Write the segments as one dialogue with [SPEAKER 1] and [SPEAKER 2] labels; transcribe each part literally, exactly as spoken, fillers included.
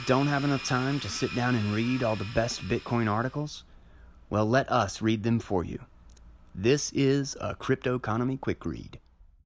[SPEAKER 1] Don't have enough time to sit down and read all the best Bitcoin articles? Well, let us read them for you. This is a Crypto Economy Quick Read.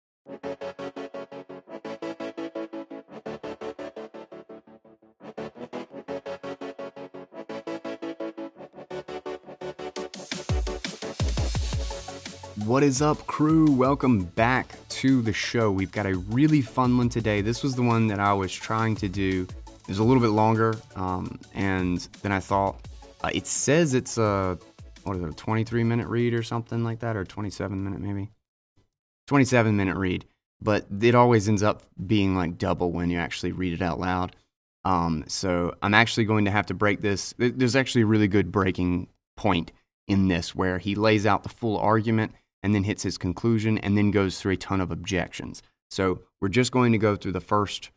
[SPEAKER 1] What is up, crew? Welcome back to the show. We've got a really fun one today. This was the one that I was trying to do. It was a little bit longer, um, and then I thought, uh, it says it's a, what is it, a twenty-three minute read or something like that, or twenty-seven minute maybe? twenty-seven minute read, but it always ends up being like double when you actually read it out loud. Um, so I'm actually going to have to break this. There's actually a really good breaking point in this where he lays out the full argument and then hits his conclusion, and then goes through a ton of objections. So we're just going to go through the first,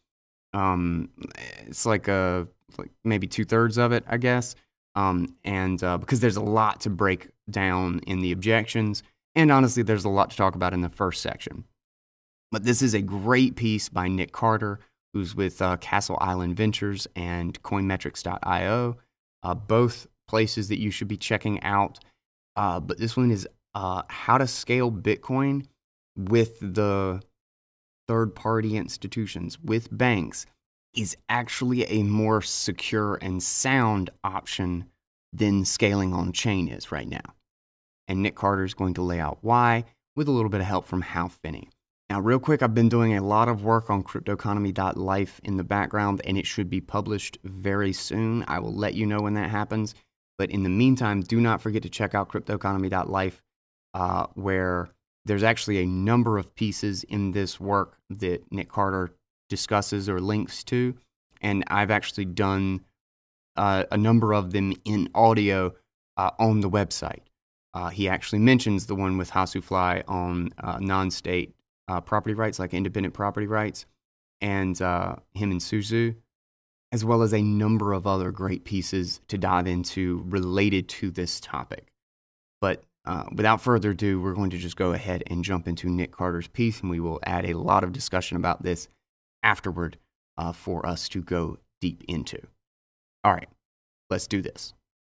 [SPEAKER 1] um, it's like a like maybe two thirds of it, I guess, um, and uh, because there's a lot to break down in the objections, and honestly, there's a lot to talk about in the first section. But this is a great piece by Nick Carter, who's with uh, Castle Island Ventures and Coinmetrics dot io, uh, both places that you should be checking out. Uh, but this one is Uh, how to scale Bitcoin with the third-party institutions, with banks, is actually a more secure and sound option than scaling on-chain is right now. And Nick Carter is going to lay out why, with a little bit of help from Hal Finney. Now, real quick, I've been doing a lot of work on crypto economy dot life in the background, and it should be published very soon. I will let you know when that happens. But in the meantime, do not forget to check out crypto economy dot life. Uh, where there's actually a number of pieces in this work that Nick Carter discusses or links to, and I've actually done uh, a number of them in audio uh, on the website. Uh, he actually mentions the one with Hasufly on uh, non-state uh, property rights, like independent property rights, and uh, him and Suzu, as well as a number of other great pieces to dive into related to this topic. But Uh, without further ado, we're going to just go ahead and jump into Nick Carter's piece, and we will add a lot of discussion about this afterward uh, for us to go deep into. All right, let's do this.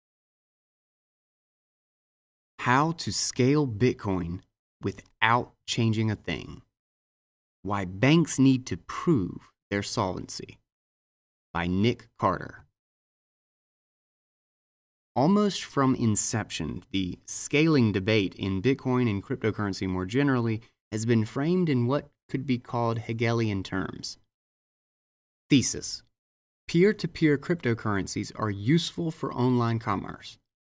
[SPEAKER 1] How to scale Bitcoin without changing a thing. Why banks need to prove their solvency. By Nick Carter. Almost from inception, the scaling debate in Bitcoin and cryptocurrency more generally has been framed in what could be called Hegelian terms. Thesis: peer-to-peer cryptocurrencies are useful for online commerce.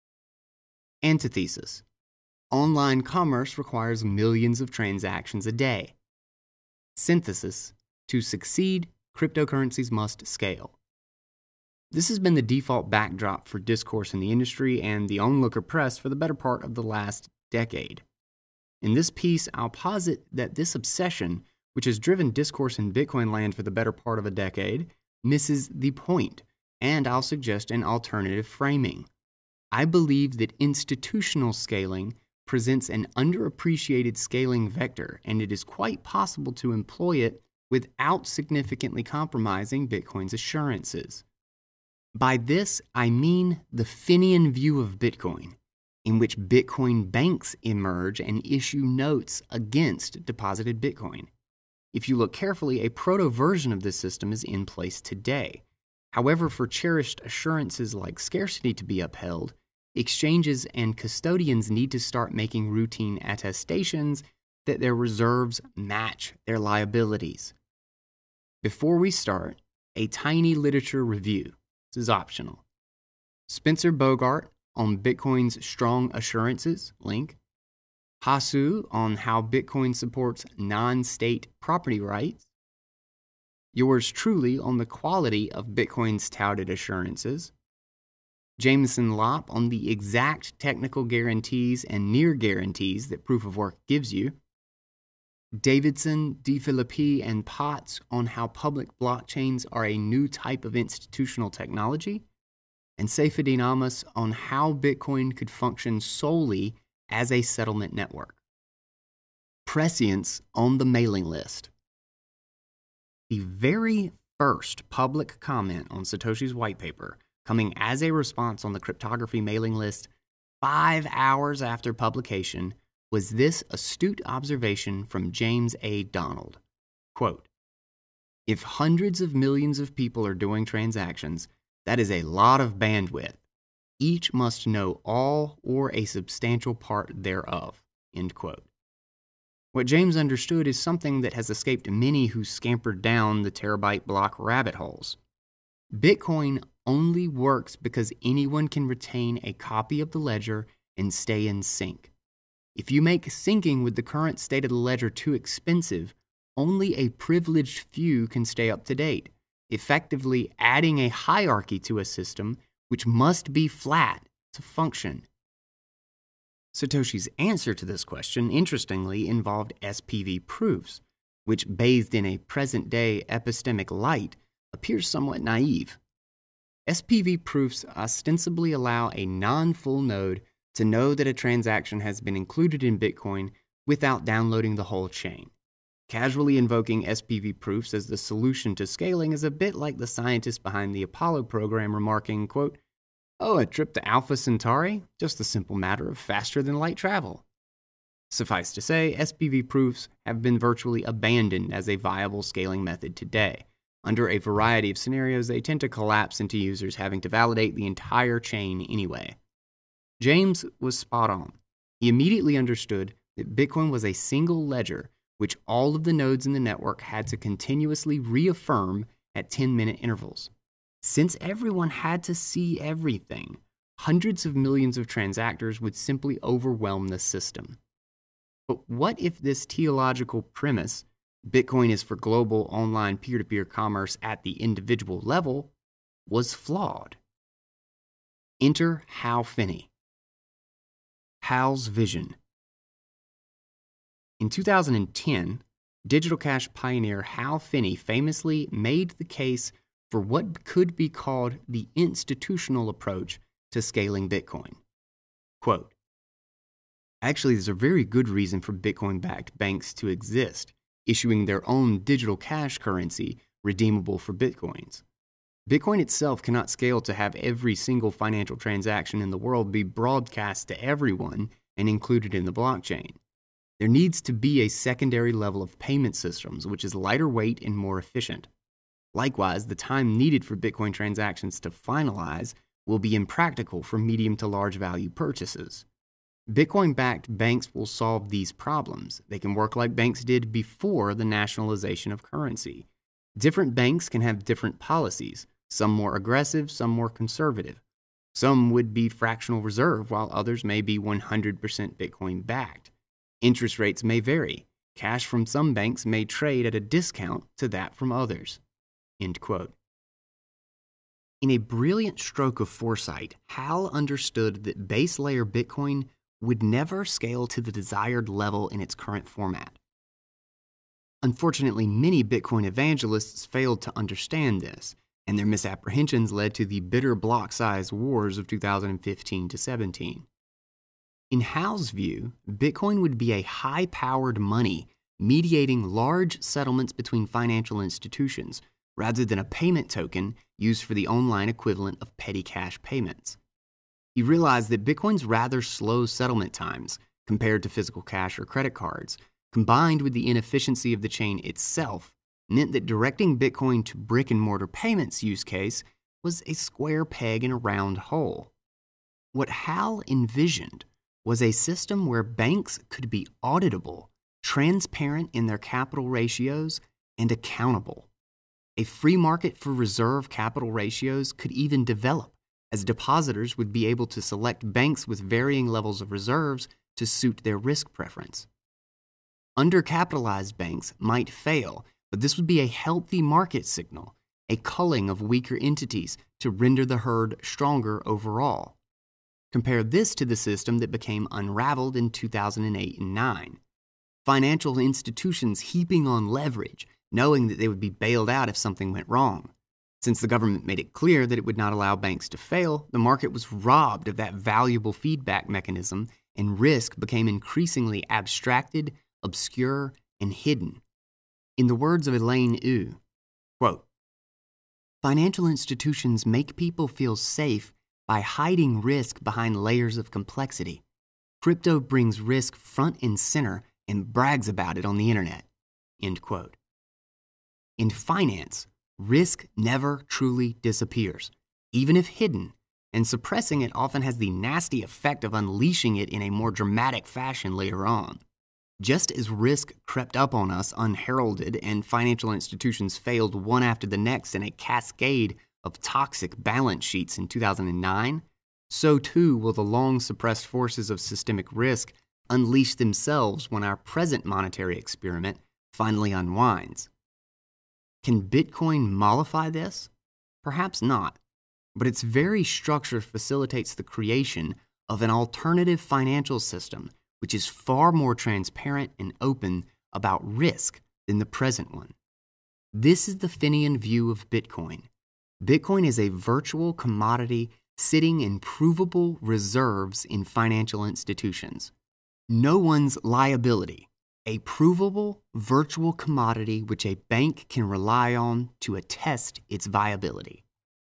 [SPEAKER 1] Antithesis: online commerce requires millions of transactions a day. Synthesis: to succeed, cryptocurrencies must scale. This has been the default backdrop for discourse in the industry and the onlooker press for the better part of the last decade. In this piece, I'll posit that this obsession, which has driven discourse in Bitcoin land for the better part of a decade, misses the point, and I'll suggest an alternative framing. I believe that institutional scaling presents an underappreciated scaling vector, and it is quite possible to employ it without significantly compromising Bitcoin's assurances. By this, I mean the Finnian view of Bitcoin, in which Bitcoin banks emerge and issue notes against deposited Bitcoin. If you look carefully, a proto-version of this system is in place today. However, for cherished assurances like scarcity to be upheld, exchanges and custodians need to start making routine attestations that their reserves match their liabilities. Before we start, a tiny literature review. This is optional. Spencer Bogart on Bitcoin's strong assurances, link. Hasu on how Bitcoin supports non-state property rights. Yours truly on the quality of Bitcoin's touted assurances. Jameson Lopp on the exact technical guarantees and near guarantees that proof of work gives you. Davidson, DeFilippi, and Potts on how public blockchains are a new type of institutional technology, and Saifedean Ammous on how Bitcoin could function solely as a settlement network. Prescience on the mailing list. The very first public comment on Satoshi's white paper, coming as a response on the cryptography mailing list five hours after publication, was this astute observation from James A. Donald. Quote, "If hundreds of millions of people are doing transactions, that is a lot of bandwidth. Each must know all or a substantial part thereof." End quote. What James understood is something that has escaped many who scampered down the terabyte block rabbit holes. Bitcoin only works because anyone can retain a copy of the ledger and stay in sync. If you make syncing with the current state of the ledger too expensive, only a privileged few can stay up to date, effectively adding a hierarchy to a system which must be flat to function. Satoshi's answer to this question, interestingly, involved S P V proofs, which, bathed in a present-day epistemic light, appears somewhat naive. S P V proofs ostensibly allow a non-full node to know that a transaction has been included in Bitcoin without downloading the whole chain. Casually invoking S P V proofs as the solution to scaling is a bit like the scientist behind the Apollo program remarking, quote, "Oh, a trip to Alpha Centauri? Just a simple matter of faster than light travel." Suffice to say, S P V proofs have been virtually abandoned as a viable scaling method today. Under a variety of scenarios, they tend to collapse into users having to validate the entire chain anyway. James was spot on. He immediately understood that Bitcoin was a single ledger which all of the nodes in the network had to continuously reaffirm at ten-minute intervals. Since everyone had to see everything, hundreds of millions of transactors would simply overwhelm the system. But what if this teleological premise, Bitcoin is for global online peer-to-peer commerce at the individual level, was flawed? Enter Hal Finney. Hal's vision. In two thousand ten, digital cash pioneer Hal Finney famously made the case for what could be called the institutional approach to scaling Bitcoin. Quote, "Actually, there's a very good reason for Bitcoin-backed banks to exist, issuing their own digital cash currency redeemable for Bitcoins. Bitcoin itself cannot scale to have every single financial transaction in the world be broadcast to everyone and included in the blockchain. There needs to be a secondary level of payment systems which is lighter weight and more efficient. Likewise, the time needed for Bitcoin transactions to finalize will be impractical for medium to large value purchases. Bitcoin-backed banks will solve these problems. They can work like banks did before the nationalization of currency. Different banks can have different policies, some more aggressive, some more conservative. Some would be fractional reserve, while others may be one hundred percent Bitcoin-backed. Interest rates may vary. Cash from some banks may trade at a discount to that from others." End quote. In a brilliant stroke of foresight, Hal understood that base layer Bitcoin would never scale to the desired level in its current format. Unfortunately, many Bitcoin evangelists failed to understand this, and their misapprehensions led to the bitter block size wars of two thousand fifteen to seventeen. In Hal's view, Bitcoin would be a high-powered money mediating large settlements between financial institutions, rather than a payment token used for the online equivalent of petty cash payments. He realized that Bitcoin's rather slow settlement times, compared to physical cash or credit cards, combined with the inefficiency of the chain itself, meant that directing Bitcoin to brick-and-mortar payments use case was a square peg in a round hole. What Hal envisioned was a system where banks could be auditable, transparent in their capital ratios, and accountable. A free market for reserve capital ratios could even develop, as depositors would be able to select banks with varying levels of reserves to suit their risk preference. Undercapitalized banks might fail, but this would be a healthy market signal, a culling of weaker entities to render the herd stronger overall. Compare this to the system that became unraveled in two thousand eight and nine. Financial institutions heaping on leverage, knowing that they would be bailed out if something went wrong. Since the government made it clear that it would not allow banks to fail, the market was robbed of that valuable feedback mechanism, and risk became increasingly abstracted, obscure, and hidden. In the words of Elaine Yu, quote, Financial institutions make people feel safe by hiding risk behind layers of complexity. Crypto brings risk front and center and brags about it on the internet." End quote. In finance, risk never truly disappears, even if hidden, and suppressing it often has the nasty effect of unleashing it in a more dramatic fashion later on. Just as risk crept up on us unheralded and financial institutions failed one after the next in a cascade of toxic balance sheets in two thousand nine, so too will the long-suppressed forces of systemic risk unleash themselves when our present monetary experiment finally unwinds. Can Bitcoin mollify this? Perhaps not, but its very structure facilitates the creation of an alternative financial system which is far more transparent and open about risk than the present one. This is the Finian view of Bitcoin. Bitcoin is a virtual commodity sitting in provable reserves in financial institutions. No one's liability, a provable virtual commodity which a bank can rely on to attest its viability.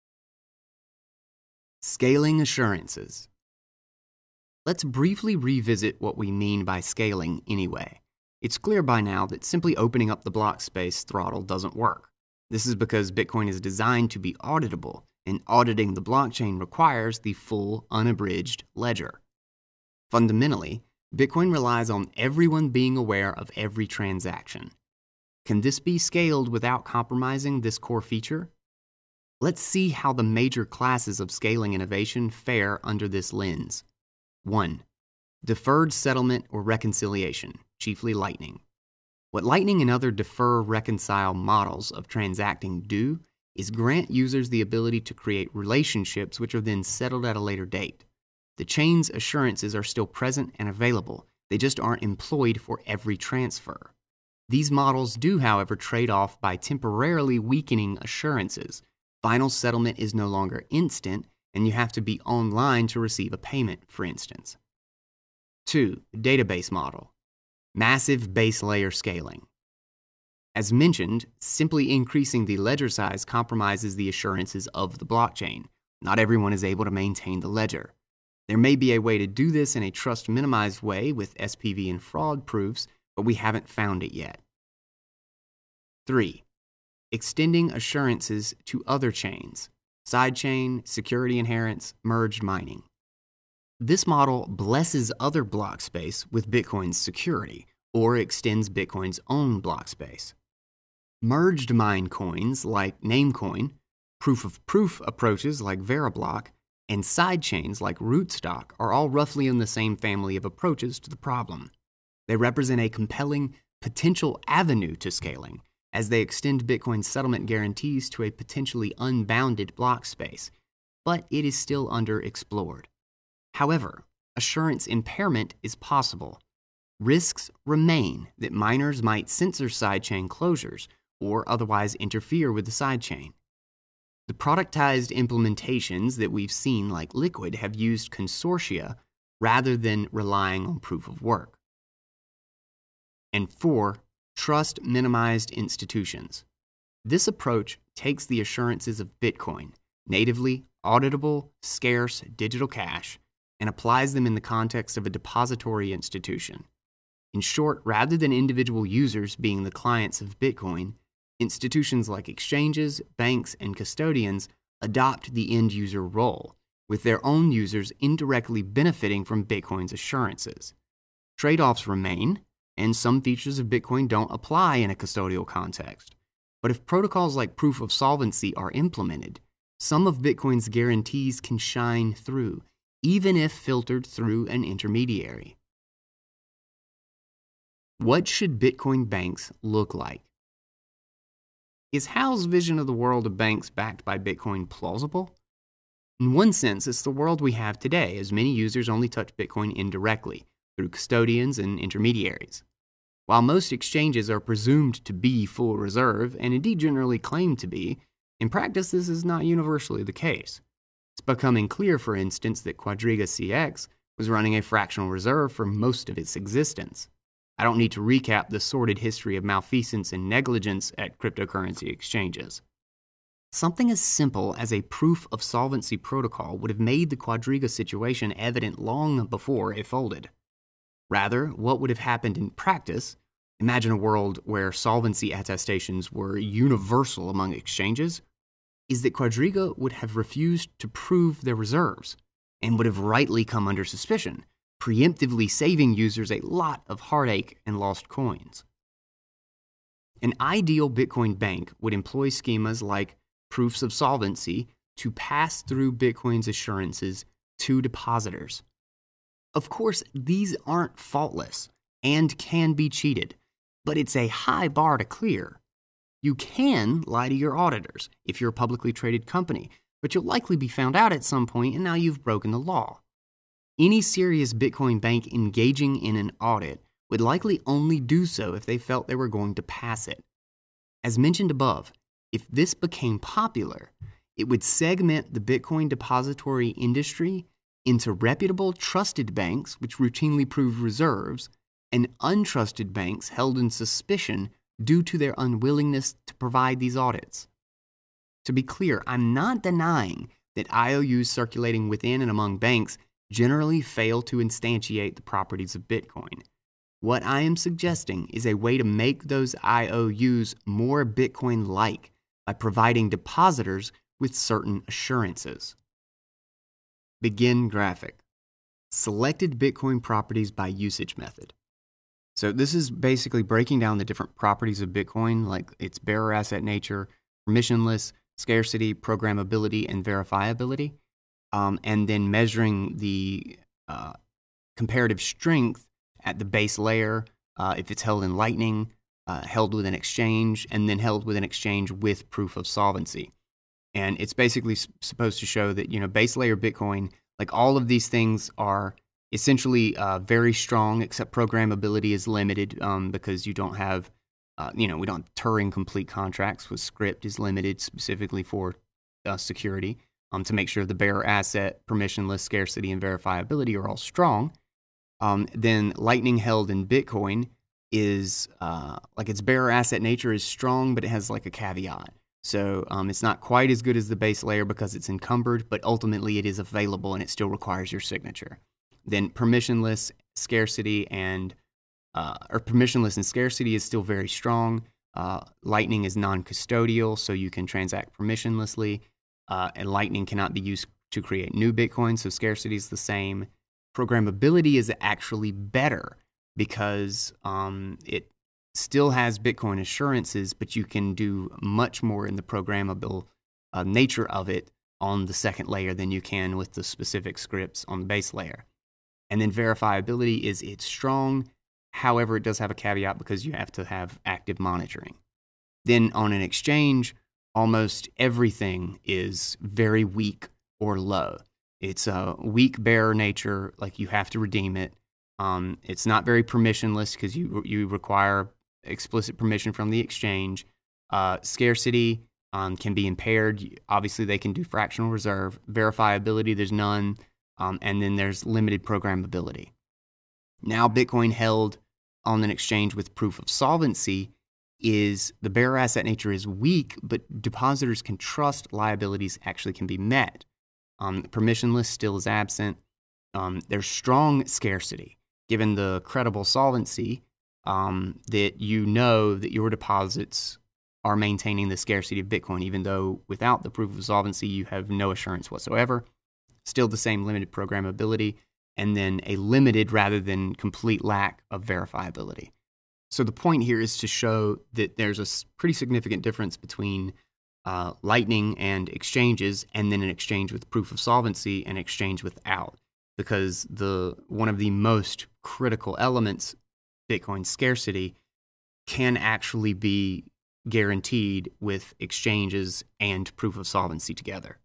[SPEAKER 1] Scaling assurances. Let's briefly revisit what we mean by scaling anyway. It's clear by now that simply opening up the block space throttle doesn't work. This is because Bitcoin is designed to be auditable, and auditing the blockchain requires the full, unabridged ledger. Fundamentally, Bitcoin relies on everyone being aware of every transaction. Can this be scaled without compromising this core feature? Let's see how the major classes of scaling innovation fare under this lens. one. Deferred settlement or reconciliation, chiefly Lightning. What Lightning and other defer-reconcile models of transacting do is grant users the ability to create relationships which are then settled at a later date. The chain's assurances are still present and available, they just aren't employed for every transfer. These models do, however, trade off by temporarily weakening assurances. Final settlement is no longer instant, and you have to be online to receive a payment, for instance. two. Database model. Massive base layer scaling. As mentioned, simply increasing the ledger size compromises the assurances of the blockchain. Not everyone is able to maintain the ledger. There may be a way to do this in a trust-minimized way with S P V and fraud proofs, but we haven't found it yet. three. Extending assurances to other chains. Sidechain, security inheritance, merged mining. This model blesses other block space with Bitcoin's security, or extends Bitcoin's own block space. Merged mine coins like Namecoin, proof-of-proof approaches like Veriblock, and sidechains like Rootstock are all roughly in the same family of approaches to the problem. They represent a compelling potential avenue to scaling, as they extend Bitcoin's settlement guarantees to a potentially unbounded block space, but it is still underexplored. However, assurance impairment is possible. Risks remain that miners might censor sidechain closures or otherwise interfere with the sidechain. The productized implementations that we've seen, like Liquid, have used consortia rather than relying on proof of work. And four, trust-minimized institutions. This approach takes the assurances of Bitcoin, natively auditable, scarce digital cash, and applies them in the context of a depository institution. In short, rather than individual users being the clients of Bitcoin, institutions like exchanges, banks, and custodians adopt the end-user role, with their own users indirectly benefiting from Bitcoin's assurances. Trade-offs remain, and some features of Bitcoin don't apply in a custodial context. But if protocols like proof of solvency are implemented, some of Bitcoin's guarantees can shine through, even if filtered through an intermediary. What should Bitcoin banks look like? Is Hal's vision of the world of banks backed by Bitcoin plausible? In one sense, it's the world we have today, as many users only touch Bitcoin indirectly, through custodians and intermediaries. While most exchanges are presumed to be full reserve, and indeed generally claim to be, in practice this is not universally the case. It's becoming clear, for instance, that Quadriga C X was running a fractional reserve for most of its existence. I don't need to recap the sordid history of malfeasance and negligence at cryptocurrency exchanges. Something as simple as a proof of solvency protocol would have made the Quadriga situation evident long before it folded. Rather, what would have happened in practice, imagine a world where solvency attestations were universal among exchanges, is that Quadriga would have refused to prove their reserves and would have rightly come under suspicion, preemptively saving users a lot of heartache and lost coins. An ideal Bitcoin bank would employ schemas like proofs of solvency to pass through Bitcoin's assurances to depositors. Of course, these aren't faultless and can be cheated, but it's a high bar to clear. You can lie to your auditors if you're a publicly traded company, but you'll likely be found out at some point and now you've broken the law. Any serious Bitcoin bank engaging in an audit would likely only do so if they felt they were going to pass it. As mentioned above, if this became popular, it would segment the Bitcoin depository industry into reputable, trusted banks, which routinely prove reserves, and untrusted banks held in suspicion due to their unwillingness to provide these audits. To be clear, I'm not denying that I O Us circulating within and among banks generally fail to instantiate the properties of Bitcoin. What I am suggesting is a way to make those I O Us more Bitcoin-like by providing depositors with certain assurances. Begin graphic. Selected Bitcoin properties by usage method. So this is basically breaking down the different properties of Bitcoin, like its bearer asset nature, permissionless, scarcity, programmability, and verifiability, um, and then measuring the uh, comparative strength at the base layer, uh, if it's held in Lightning, uh, held with an exchange, and then held with an exchange with proof of solvency. And it's basically s- supposed to show that, you know, base layer Bitcoin, like all of these things are essentially uh, very strong, except programmability is limited um, because you don't have, uh, you know, we don't have Turing complete contracts with script is limited specifically for uh, security um, to make sure the bearer asset, permissionless, scarcity, and verifiability are all strong. Um, then Lightning held in Bitcoin is uh, like its bearer asset nature is strong, but it has like a caveat. So um, it's not quite as good as the base layer because it's encumbered, but ultimately it is available and it still requires your signature. Then permissionless, scarcity, and uh, or permissionless and scarcity is still very strong. Uh, Lightning is non-custodial, so you can transact permissionlessly, uh, and Lightning cannot be used to create new Bitcoin, so scarcity is the same. Programmability is actually better because um, it still has Bitcoin assurances, but you can do much more in the programmable uh, nature of it on the second layer than you can with the specific scripts on the base layer. And then verifiability is it's strong, however, it does have a caveat because you have to have active monitoring. Then on an exchange, almost everything is very weak or low. It's a weak bearer nature, like you have to redeem it. Um, it's not very permissionless because you you require explicit permission from the exchange. Uh, scarcity um, can be impaired. Obviously, they can do fractional reserve. Verifiability, there's none. Um, and then there's limited programmability. Now, Bitcoin held on an exchange with proof of solvency is the bearer asset nature is weak, but depositors can trust liabilities actually can be met. Um, permissionless still is absent. Um, there's strong scarcity, given the credible solvency um, that you know that your deposits are maintaining the scarcity of Bitcoin, even though without the proof of solvency, you have no assurance whatsoever. Still the same limited programmability, and then a limited rather than complete lack of verifiability. So the point here is to show that there's a pretty significant difference between uh, Lightning and exchanges, and then an exchange with proof of solvency and exchange without, because the one of the most critical elements, Bitcoin scarcity, can actually be guaranteed with exchanges and proof of solvency together.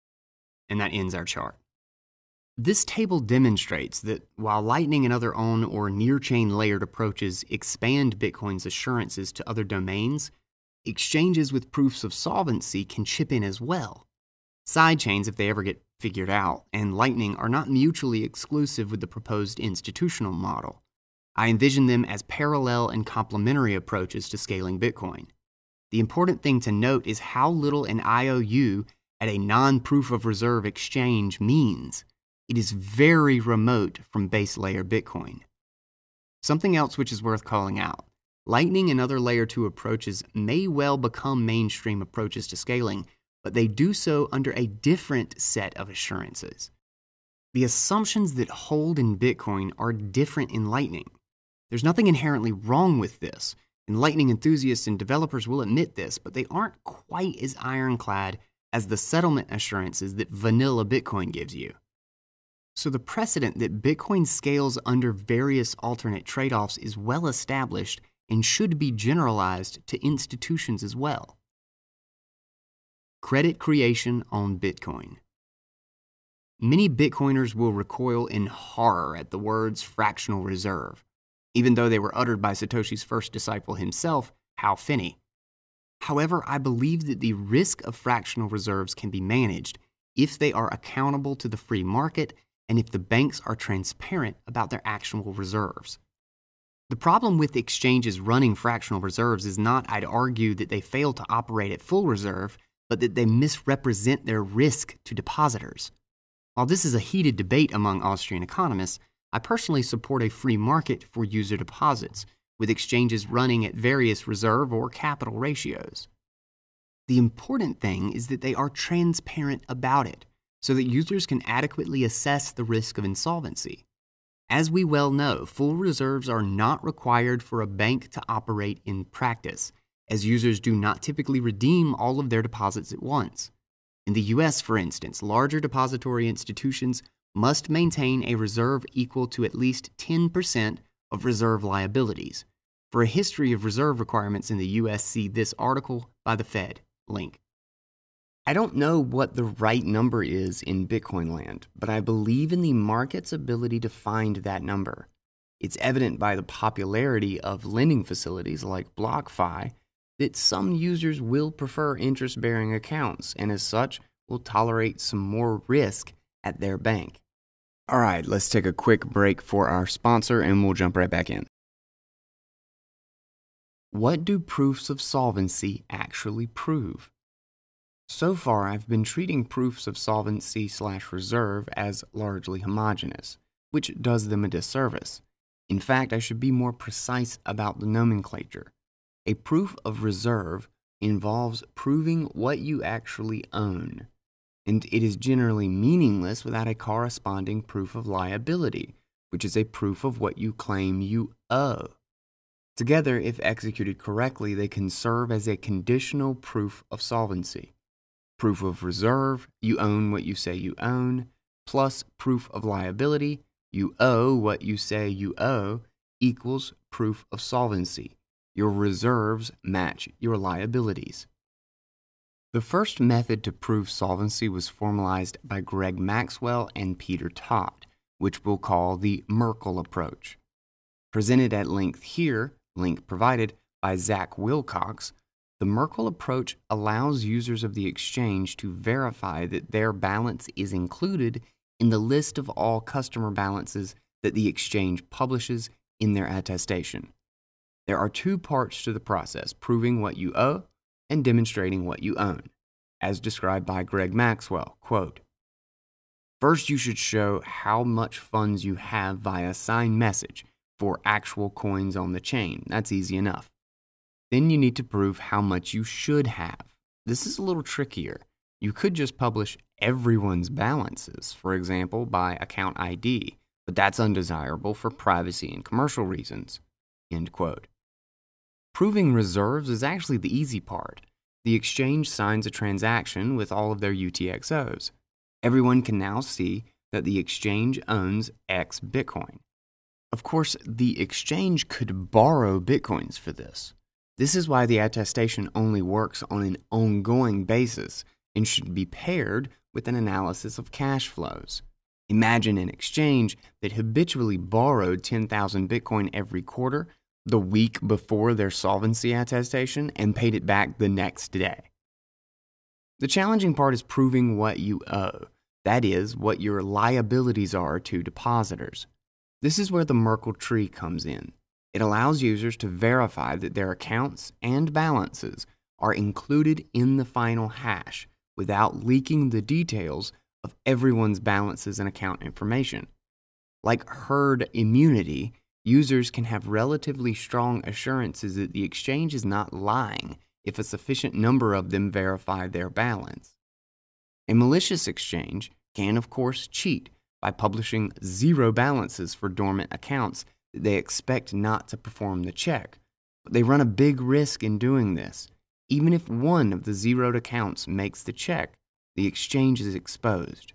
[SPEAKER 1] And that ends our chart. This table demonstrates that while Lightning and other on or near-chain layered approaches expand Bitcoin's assurances to other domains, exchanges with proofs of solvency can chip in as well. Sidechains, if they ever get figured out, and Lightning are not mutually exclusive with the proposed institutional model. I envision them as parallel and complementary approaches to scaling Bitcoin. The important thing to note is how little an I O U at a non-proof of reserve exchange means. It is very remote from base layer Bitcoin. Something else which is worth calling out. Lightning and other layer two approaches may well become mainstream approaches to scaling, but they do so under a different set of assurances. The assumptions that hold in Bitcoin are different in Lightning. There's nothing inherently wrong with this, and Lightning enthusiasts and developers will admit this, but they aren't quite as ironclad as the settlement assurances that vanilla Bitcoin gives you. So the precedent that Bitcoin scales under various alternate trade-offs is well established and should be generalized to institutions as well. Credit creation on Bitcoin. Many Bitcoiners will recoil in horror at the words fractional reserve, even though they were uttered by Satoshi's first disciple himself, Hal Finney. However, I believe that the risk of fractional reserves can be managed if they are accountable to the free market and if the banks are transparent about their actual reserves. The problem with exchanges running fractional reserves is not, I'd argue, that they fail to operate at full reserve, but that they misrepresent their risk to depositors. While this is a heated debate among Austrian economists, I personally support a free market for user deposits, with exchanges running at various reserve or capital ratios. The important thing is that they are transparent about it, so that users can adequately assess the risk of insolvency. As we well know, full reserves are not required for a bank to operate in practice, as users do not typically redeem all of their deposits at once. In the U S, for instance, larger depository institutions must maintain a reserve equal to at least ten percent of reserve liabilities. For a history of reserve requirements in the U S, see this article by the Fed. Link. I don't know what the right number is in Bitcoin land, but I believe in the market's ability to find that number. It's evident by the popularity of lending facilities like BlockFi that some users will prefer interest-bearing accounts and as such will tolerate some more risk at their bank. All right, let's take a quick break for our sponsor and we'll jump right back in. What do proofs of solvency actually prove? So far, I've been treating proofs of solvency slash reserve as largely homogeneous, which does them a disservice. In fact, I should be more precise about the nomenclature. A proof of reserve involves proving what you actually own, and it is generally meaningless without a corresponding proof of liability, which is a proof of what you claim you owe. Together, if executed correctly, they can serve as a conditional proof of solvency. Proof of reserve, you own what you say you own, plus proof of liability, you owe what you say you owe, equals proof of solvency. Your reserves match your liabilities. The first method to prove solvency was formalized by Greg Maxwell and Peter Todd, which we'll call the Merkle approach. Presented at length here, link provided, by Zach Wilcox, the Merkle approach allows users of the exchange to verify that their balance is included in the list of all customer balances that the exchange publishes in their attestation. There are two parts to the process, proving what you owe and demonstrating what you own, as described by Greg Maxwell. Quote, first, you should show how much funds you have via signed message for actual coins on the chain. That's easy enough. Then you need to prove how much you should have. This is a little trickier. You could just publish everyone's balances, for example, by account I D, but that's undesirable for privacy and commercial reasons. End quote. Proving reserves is actually the easy part. The exchange signs a transaction with all of their U T X Os. Everyone can now see that the exchange owns X Bitcoin. Of course, the exchange could borrow Bitcoins for this. This is why the attestation only works on an ongoing basis and should be paired with an analysis of cash flows. Imagine an exchange that habitually borrowed ten thousand Bitcoin every quarter, the week before their solvency attestation, and paid it back the next day. The challenging part is proving what you owe, that is, what your liabilities are to depositors. This is where the Merkle tree comes in. It allows users to verify that their accounts and balances are included in the final hash without leaking the details of everyone's balances and account information. Like herd immunity, users can have relatively strong assurances that the exchange is not lying if a sufficient number of them verify their balance. A malicious exchange can, of course, cheat by publishing zero balances for dormant accounts that they expect not to perform the check, but they run a big risk in doing this. Even if one of the zeroed accounts makes the check, the exchange is exposed.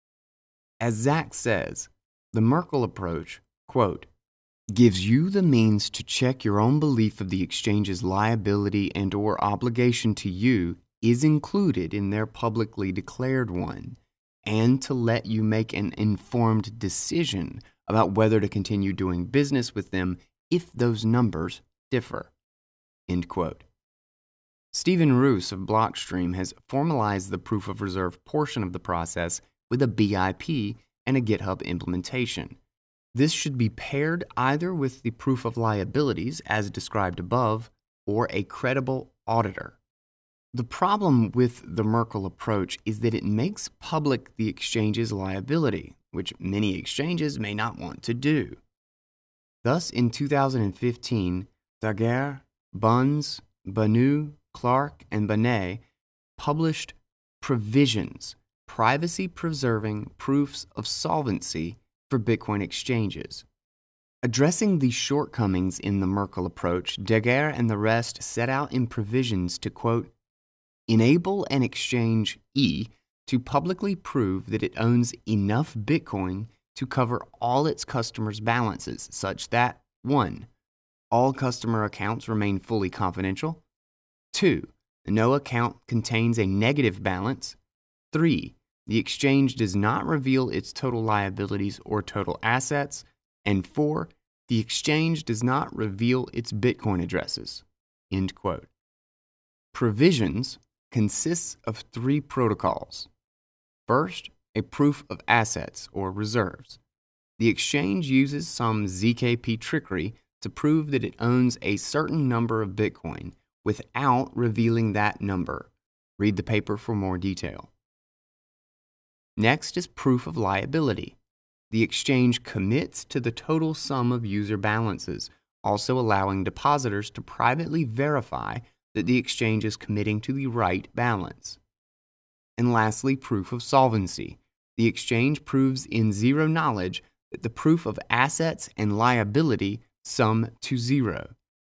[SPEAKER 1] As Zach says, the Merkle approach, quote, gives you the means to check your own belief of the exchange's liability and or obligation to you is included in their publicly declared one, and to let you make an informed decision about whether to continue doing business with them if those numbers differ. End quote. Stephen Roos of Blockstream has formalized the proof of reserve portion of the process with a B I P and a GitHub implementation. This should be paired either with the proof of liabilities, as described above, or a credible auditor. The problem with the Merkle approach is that it makes public the exchange's liability, which many exchanges may not want to do. Thus, in two thousand fifteen, Daguerre, Bunz, Banu, Clark, and Banet published Provisions, privacy-preserving proofs of solvency for Bitcoin exchanges. Addressing the shortcomings in the Merkle approach, Daguerre and the rest set out in Provisions to, quote, enable an exchange E to publicly prove that it owns enough Bitcoin to cover all its customers' balances, such that one. All customer accounts remain fully confidential. two. No account contains a negative balance. three. The exchange does not reveal its total liabilities or total assets. And four. The exchange does not reveal its Bitcoin addresses. End quote. Provisions consists of three protocols. First, a proof of assets or reserves. The exchange uses some Z K P trickery to prove that it owns a certain number of Bitcoin without revealing that number. Read the paper for more detail. Next is proof of liability. The exchange commits to the total sum of user balances, also allowing depositors to privately verify that the exchange is committing to the right balance. And lastly, proof of solvency. The exchange proves in zero knowledge that the proof of assets and liability sum to zero.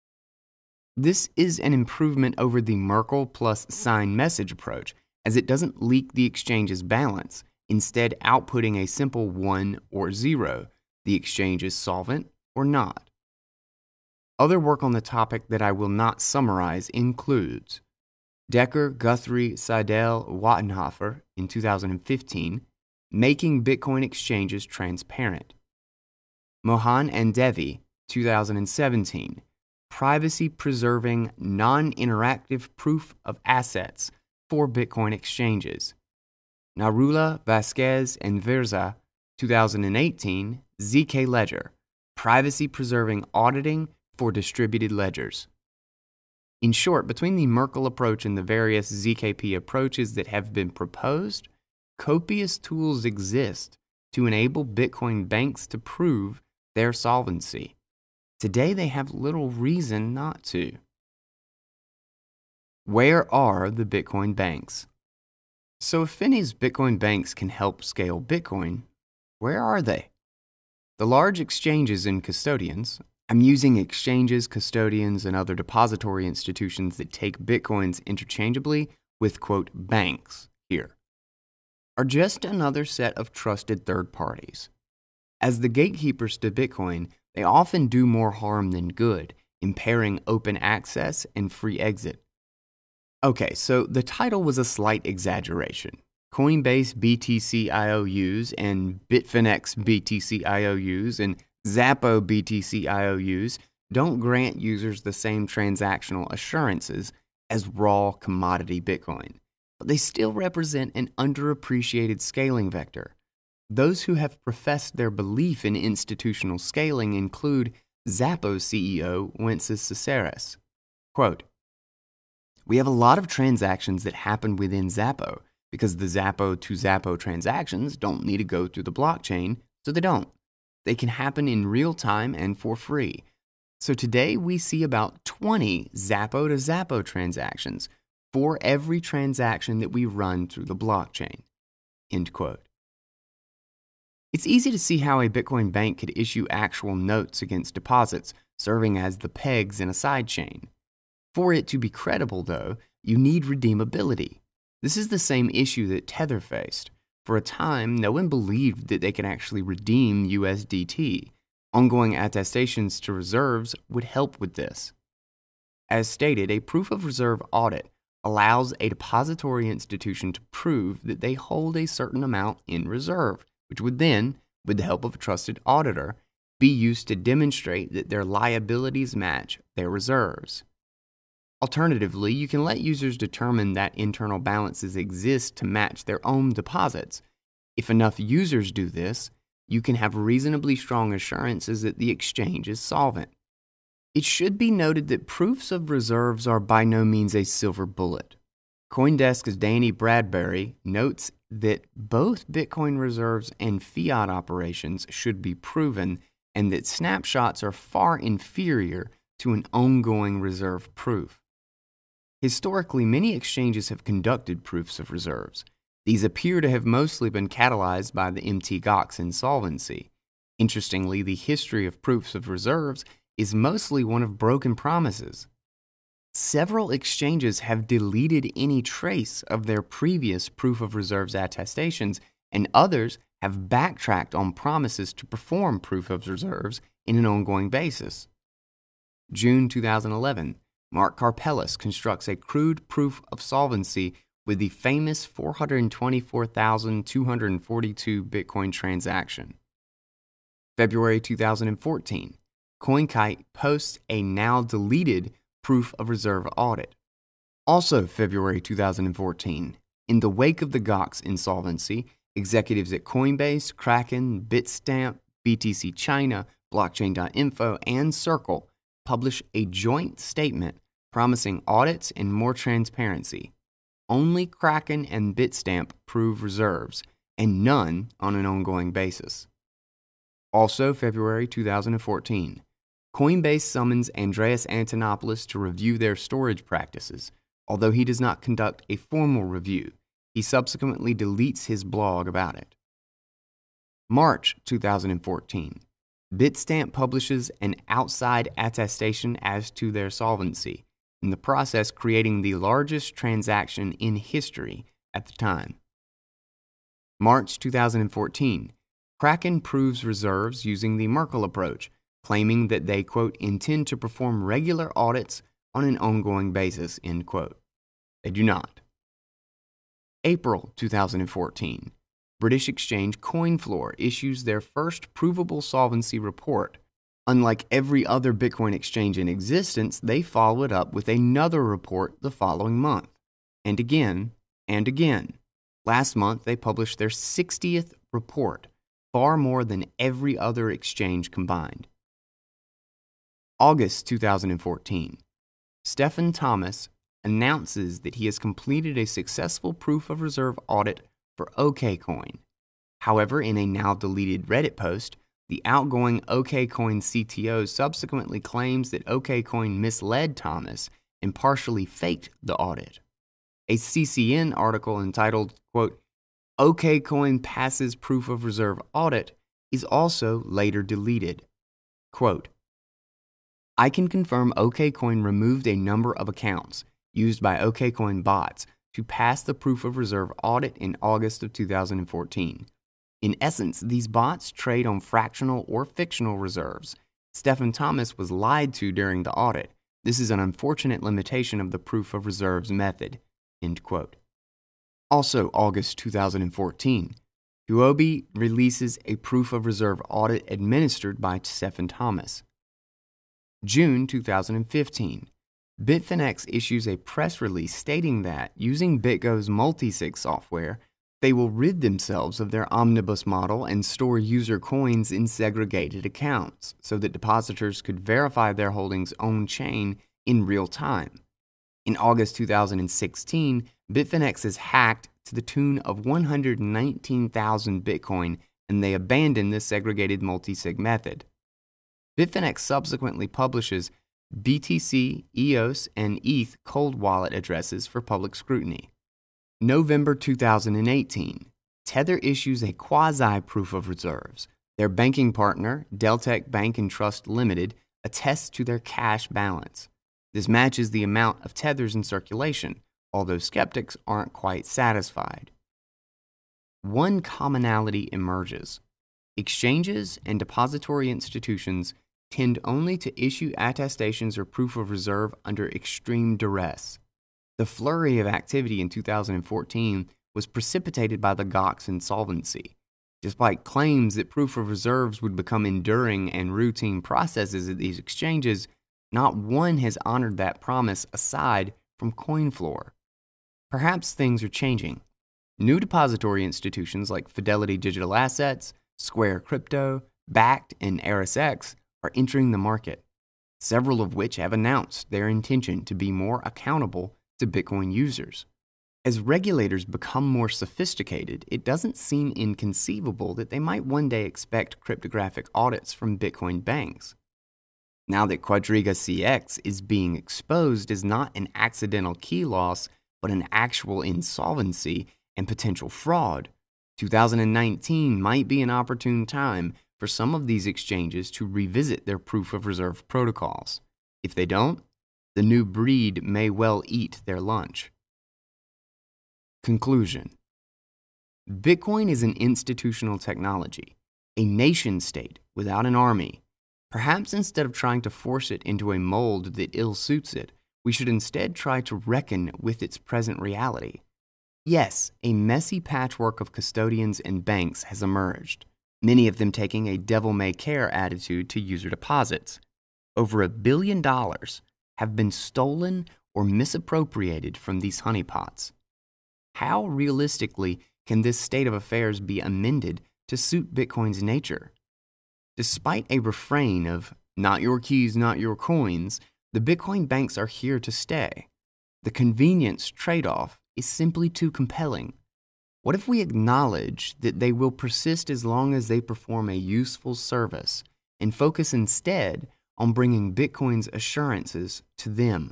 [SPEAKER 1] This is an improvement over the Merkle plus sign message approach, as it doesn't leak the exchange's balance, instead outputting a simple one or zero. The exchange is solvent or not. Other work on the topic that I will not summarize includes Decker, Guthrie, Seidel, Wattenhofer in two thousand fifteen, Making Bitcoin Exchanges Transparent. Mohan and Devi, two thousand seventeen, Privacy-Preserving Non-Interactive Proof of Assets for Bitcoin Exchanges. Narula, Vasquez, and Verza, two thousand eighteen, Z K Ledger, Privacy-Preserving Auditing for Distributed Ledgers. In short, between the Merkle approach and the various Z K P approaches that have been proposed, copious tools exist to enable Bitcoin banks to prove their solvency. Today, they have little reason not to. Where are the Bitcoin banks? So if Finney's Bitcoin banks can help scale Bitcoin, where are they? The large exchanges and custodians, I'm using exchanges, custodians, and other depository institutions that take Bitcoins interchangeably with, quote, banks here, are just another set of trusted third parties. As the gatekeepers to Bitcoin, they often do more harm than good, impairing open access and free exit. Okay, so the title was a slight exaggeration. Coinbase B T C I O Us and Bitfinex B T C I O Us and Zappo B T C I O Us don't grant users the same transactional assurances as raw commodity Bitcoin, but they still represent an underappreciated scaling vector. Those who have professed their belief in institutional scaling include Zappo C E O Wences Caceres. Quote, We have a lot of transactions that happen within Xapo because the Xapo to Xapo transactions don't need to go through the blockchain, so they don't. They can happen in real time and for free. So today we see about twenty Xapo to Xapo transactions for every transaction that we run through the blockchain. End quote. It's easy to see how a Bitcoin bank could issue actual notes against deposits, serving as the pegs in a sidechain. For it to be credible, though, you need redeemability. This is the same issue that Tether faced. For a time, no one believed that they could actually redeem U S D T. Ongoing attestations to reserves would help with this. As stated, a proof of reserve audit allows a depository institution to prove that they hold a certain amount in reserve, which would then, with the help of a trusted auditor, be used to demonstrate that their liabilities match their reserves. Alternatively, you can let users determine that internal balances exist to match their own deposits. If enough users do this, you can have reasonably strong assurances that the exchange is solvent. It should be noted that proofs of reserves are by no means a silver bullet. CoinDesk's Danny Bradbury notes that both Bitcoin reserves and fiat operations should be proven, and that snapshots are far inferior to an ongoing reserve proof. Historically, many exchanges have conducted proofs of reserves. These appear to have mostly been catalyzed by the M T G O X insolvency. Interestingly, the history of proofs of reserves is mostly one of broken promises. Several exchanges have deleted any trace of their previous proof of reserves attestations, and others have backtracked on promises to perform proof of reserves in an ongoing basis. June two thousand eleven, Mark Karpeles constructs a crude proof of solvency with the famous four hundred twenty-four thousand two hundred forty-two Bitcoin transaction. February two thousand fourteen, CoinKite posts a now deleted proof of reserve audit. Also February two thousand fourteen, in the wake of the G O X insolvency, executives at Coinbase, Kraken, Bitstamp, B T C China, Blockchain dot info, and Circle publish a joint statement promising audits and more transparency. Only Kraken and Bitstamp prove reserves, and none on an ongoing basis. Also February two thousand fourteen, Coinbase summons Andreas Antonopoulos to review their storage practices. Although he does not conduct a formal review, he subsequently deletes his blog about it. March two thousand fourteen, Bitstamp publishes an outside attestation as to their solvency, in the process creating the largest transaction in history at the time. March two thousand fourteen, Kraken proves reserves using the Merkle approach, claiming that they, quote, intend to perform regular audits on an ongoing basis, end quote. They do not. April two thousand fourteen, British exchange CoinFloor issues their first provable solvency report. Unlike every other Bitcoin exchange in existence, they follow it up with another report the following month. And again, and again. Last month, they published their sixtieth report, far more than every other exchange combined. August two thousand fourteen, Stephen Thomas announces that he has completed a successful proof of reserve audit for OKCoin. However, in a now deleted Reddit post, the outgoing OKCoin C T O subsequently claims that OKCoin misled Thomas and partially faked the audit. A C C N article entitled, quote, OKCoin passes proof of reserve audit is also later deleted. Quote, I can confirm OKCoin removed a number of accounts used by OKCoin bots to pass the proof of reserve audit in August of two thousand fourteen. In essence, these bots trade on fractional or fictional reserves. Stephen Thomas was lied to during the audit. This is an unfortunate limitation of the proof of reserves method. End quote. Also August two thousand fourteen, Huobi releases a proof of reserve audit administered by Stephen Thomas. June two thousand fifteen, Bitfinex issues a press release stating that, using BitGo's multisig software, they will rid themselves of their omnibus model and store user coins in segregated accounts so that depositors could verify their holdings on-chain in real time. In August two thousand sixteen, Bitfinex is hacked to the tune of one hundred nineteen thousand Bitcoin, and they abandon this segregated multi-sig method. Bitfinex subsequently publishes B T C, E O S, and E T H cold wallet addresses for public scrutiny. November two thousand eighteen, Tether issues a quasi-proof of reserves. Their banking partner, Deltec Bank and Trust Limited, attests to their cash balance. This matches the amount of Tethers in circulation, although skeptics aren't quite satisfied. One commonality emerges. Exchanges and depository institutions tend only to issue attestations or proof of reserve under extreme duress. The flurry of activity in two thousand fourteen was precipitated by the G O C's insolvency. Despite claims that proof of reserves would become enduring and routine processes at these exchanges, not one has honored that promise aside from CoinFloor. Perhaps things are changing. New depository institutions like Fidelity Digital Assets, Square Crypto, Bakkt, and ErisX are entering the market, several of which have announced their intention to be more accountable to Bitcoin users. As regulators become more sophisticated, it doesn't seem inconceivable that they might one day expect cryptographic audits from Bitcoin banks. Now that Quadriga C X is being exposed as not an accidental key loss, but an actual insolvency and potential fraud, two thousand nineteen might be an opportune time for some of these exchanges to revisit their proof of reserve protocols. If they don't, the new breed may well eat their lunch. Conclusion. Bitcoin is an institutional technology, a nation state without an army. Perhaps instead of trying to force it into a mold that ill suits it, we should instead try to reckon with its present reality. Yes, a messy patchwork of custodians and banks has emerged, many of them taking a devil-may-care attitude to user deposits. Over a billion dollars have been stolen or misappropriated from these honeypots. How realistically can this state of affairs be amended to suit Bitcoin's nature? Despite a refrain of "not your keys, not your coins," the Bitcoin banks are here to stay. The convenience trade-off is simply too compelling. What if we acknowledge that they will persist as long as they perform a useful service and focus instead on bringing Bitcoin's assurances to them?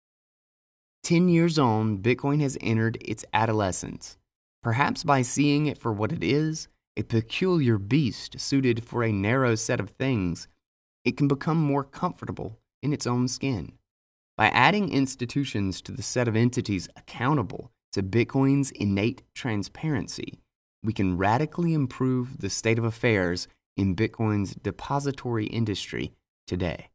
[SPEAKER 1] Ten years on, Bitcoin has entered its adolescence, perhaps by seeing it for what it is, a peculiar beast suited for a narrow set of things. It can become more comfortable in its own skin. By adding institutions to the set of entities accountable to Bitcoin's innate transparency, we can radically improve the state of affairs in Bitcoin's depository industry today.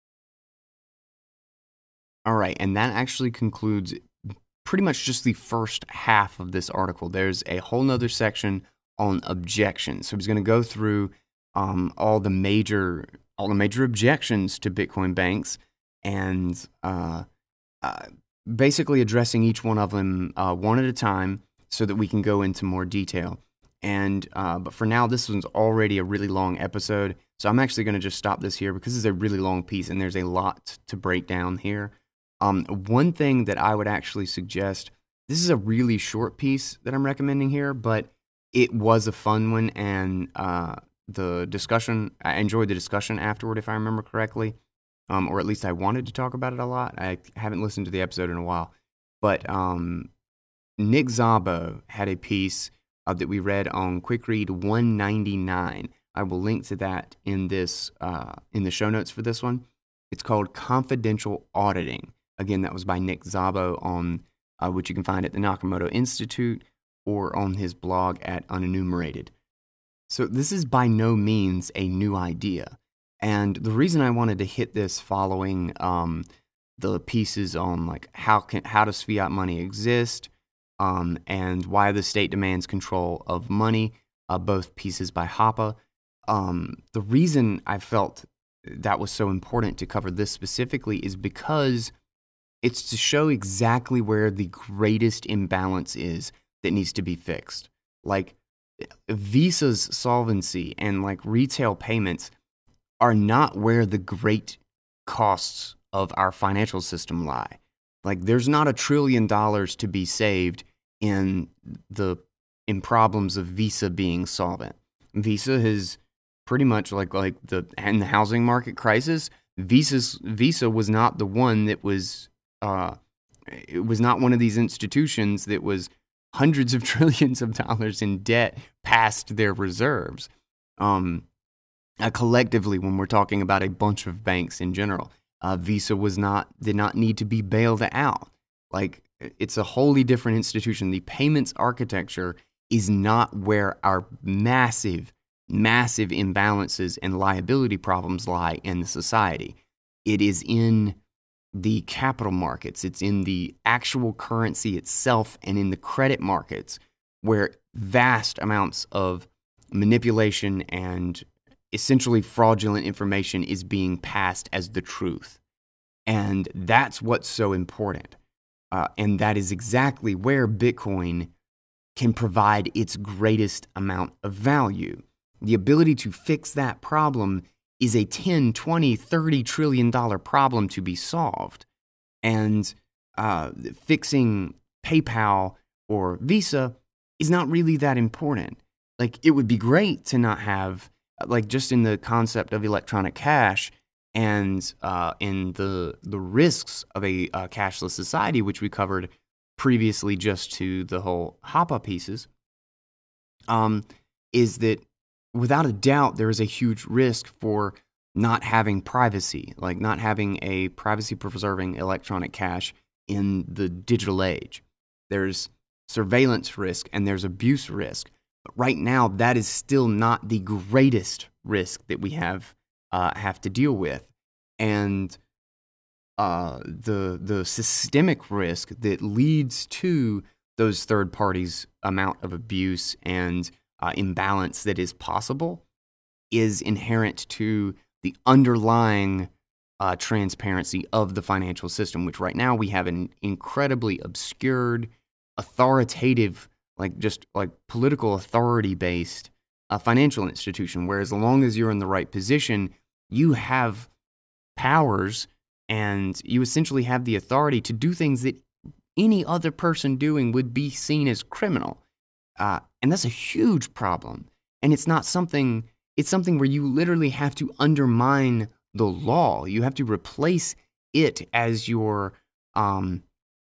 [SPEAKER 1] All right, and that actually concludes pretty much just the first half of this article. There's a whole nother section on objections. So he's going to go through um, all the major all the major objections to Bitcoin banks and uh, uh, basically addressing each one of them uh, one at a time so that we can go into more detail. And uh, but for now, this one's already a really long episode, so I'm actually going to just stop this here because it's a really long piece and there's a lot to break down here. Um, one thing that I would actually suggest, this is a really short piece that I'm recommending here, but it was a fun one, and uh, the discussion, I enjoyed the discussion afterward, if I remember correctly, um, or at least I wanted to talk about it a lot. I haven't listened to the episode in a while, but um, Nick Szabo had a piece uh, that we read on Quick Read one ninety-nine. I will link to that in this uh, in the show notes for this one. It's called Confidential Auditing. Again, that was by Nick Szabo, on uh, which you can find at the Nakamoto Institute or on his blog at Unenumerated. So this is by no means a new idea. And the reason I wanted to hit this following um, the pieces on like how can how does fiat money exist um, and why the state demands control of money, uh, both pieces by Hoppe. Um, the reason I felt that was so important to cover this specifically is because it's to show exactly where the greatest imbalance is that needs to be fixed. Like Visa's solvency and like retail payments are not where the great costs of our financial system lie. Like, there's not a trillion dollars to be saved in the in problems of Visa being solvent. Visa has pretty much like like the in the housing market crisis. Visa's Visa was not the one that was. Uh, it was not one of these institutions that was hundreds of trillions of dollars in debt past their reserves. Um, uh, collectively, when we're talking about a bunch of banks in general, uh, Visa was not did not need to be bailed out. Like, it's a wholly different institution. The payments architecture is not where our massive, massive imbalances and liability problems lie in the society. It is in the capital markets. It's in the actual currency itself and in the credit markets where vast amounts of manipulation and essentially fraudulent information is being passed as the truth. And that's what's so important. Uh, and that is exactly where Bitcoin can provide its greatest amount of value. The ability to fix that problem is a ten, twenty, thirty trillion dollar problem to be solved. And uh, fixing PayPal or Visa is not really that important. Like, it would be great to not have, like, just in the concept of electronic cash and uh, in the the risks of a uh, cashless society, which we covered previously just to the whole Hoppe pieces, um, is that without a doubt, there is a huge risk for not having privacy, like not having a privacy-preserving electronic cash in the digital age. There's surveillance risk and there's abuse risk. But right now, that is still not the greatest risk that we have uh, have to deal with. And uh, the the systemic risk that leads to those third parties' amount of abuse and uh, imbalance that is possible is inherent to the underlying uh, transparency of the financial system, which right now we have an incredibly obscured, authoritative, like just like political authority-based uh, financial institution, where as long as you're in the right position, you have powers and you essentially have the authority to do things that any other person doing would be seen as criminal. Uh, and that's a huge problem. And it's not something, it's something where you literally have to undermine the law. You have to replace it as your, um,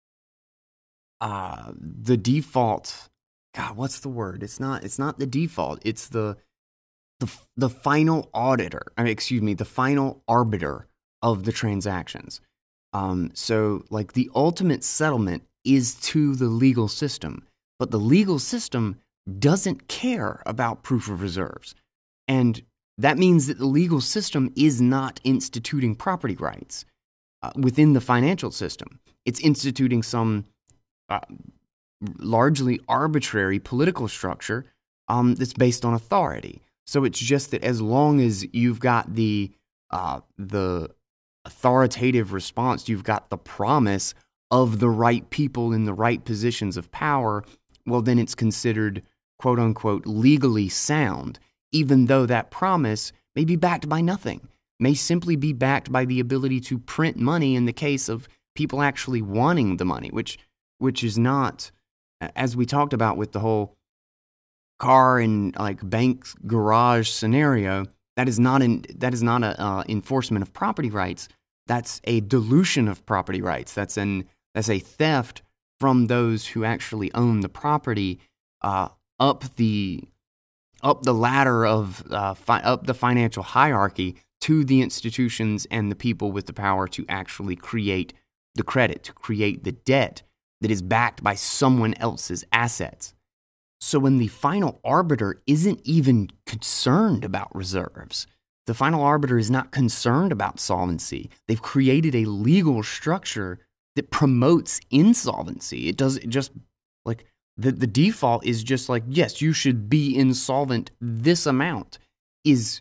[SPEAKER 1] uh, the default. God, what's the word? It's not, it's not the default. It's the, the, the final auditor, I mean, excuse me, the final arbiter of the transactions. Um, so like the ultimate settlement is to the legal system, but the legal system doesn't care about proof of reserves. And that means that the legal system is not instituting property rights uh, within the financial system. It's instituting some uh, largely arbitrary political structure um, that's based on authority. So it's just that as long as you've got the uh, the authoritative response, you've got the promise of the right people in the right positions of power, well, then it's considered, quote unquote, legally sound, even though that promise may be backed by nothing, may simply be backed by the ability to print money in the case of people actually wanting the money, which which is not, as we talked about with the whole car and like bank garage scenario, that is not an that is not a uh, enforcement of property rights. That's a dilution of property rights. That's an that's a theft from those who actually own the property uh, up the up the ladder of uh, fi- up the financial hierarchy to the institutions and the people with the power to actually create the credit, to create the debt that is backed by someone else's assets. So when the final arbiter isn't even concerned about reserves, the final arbiter is not concerned about solvency. They've created a legal structure that promotes insolvency. It does it just like the, the default is just like, yes, you should be insolvent. This amount is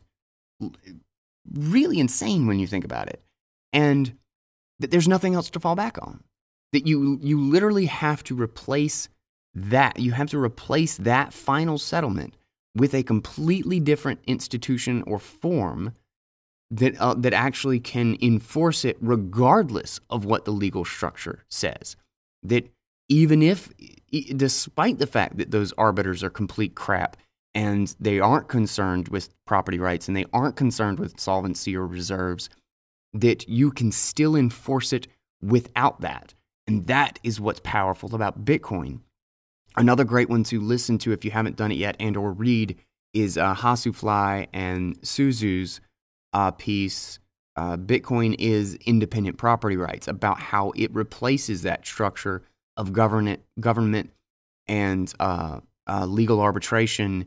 [SPEAKER 1] really insane when you think about it. And that there's nothing else to fall back on. That you you literally have to replace that. You have to replace that final settlement with a completely different institution or form that uh, that actually can enforce it regardless of what the legal structure says. That even if, despite the fact that those arbiters are complete crap and they aren't concerned with property rights and they aren't concerned with solvency or reserves, that you can still enforce it without that. And that is what's powerful about Bitcoin. Another great one to listen to if you haven't done it yet and or read is uh, Hasu Fly and Suzu's uh, piece, uh, Bitcoin is Independent Property Rights, about how it replaces that structure of government, government and uh, uh, legal arbitration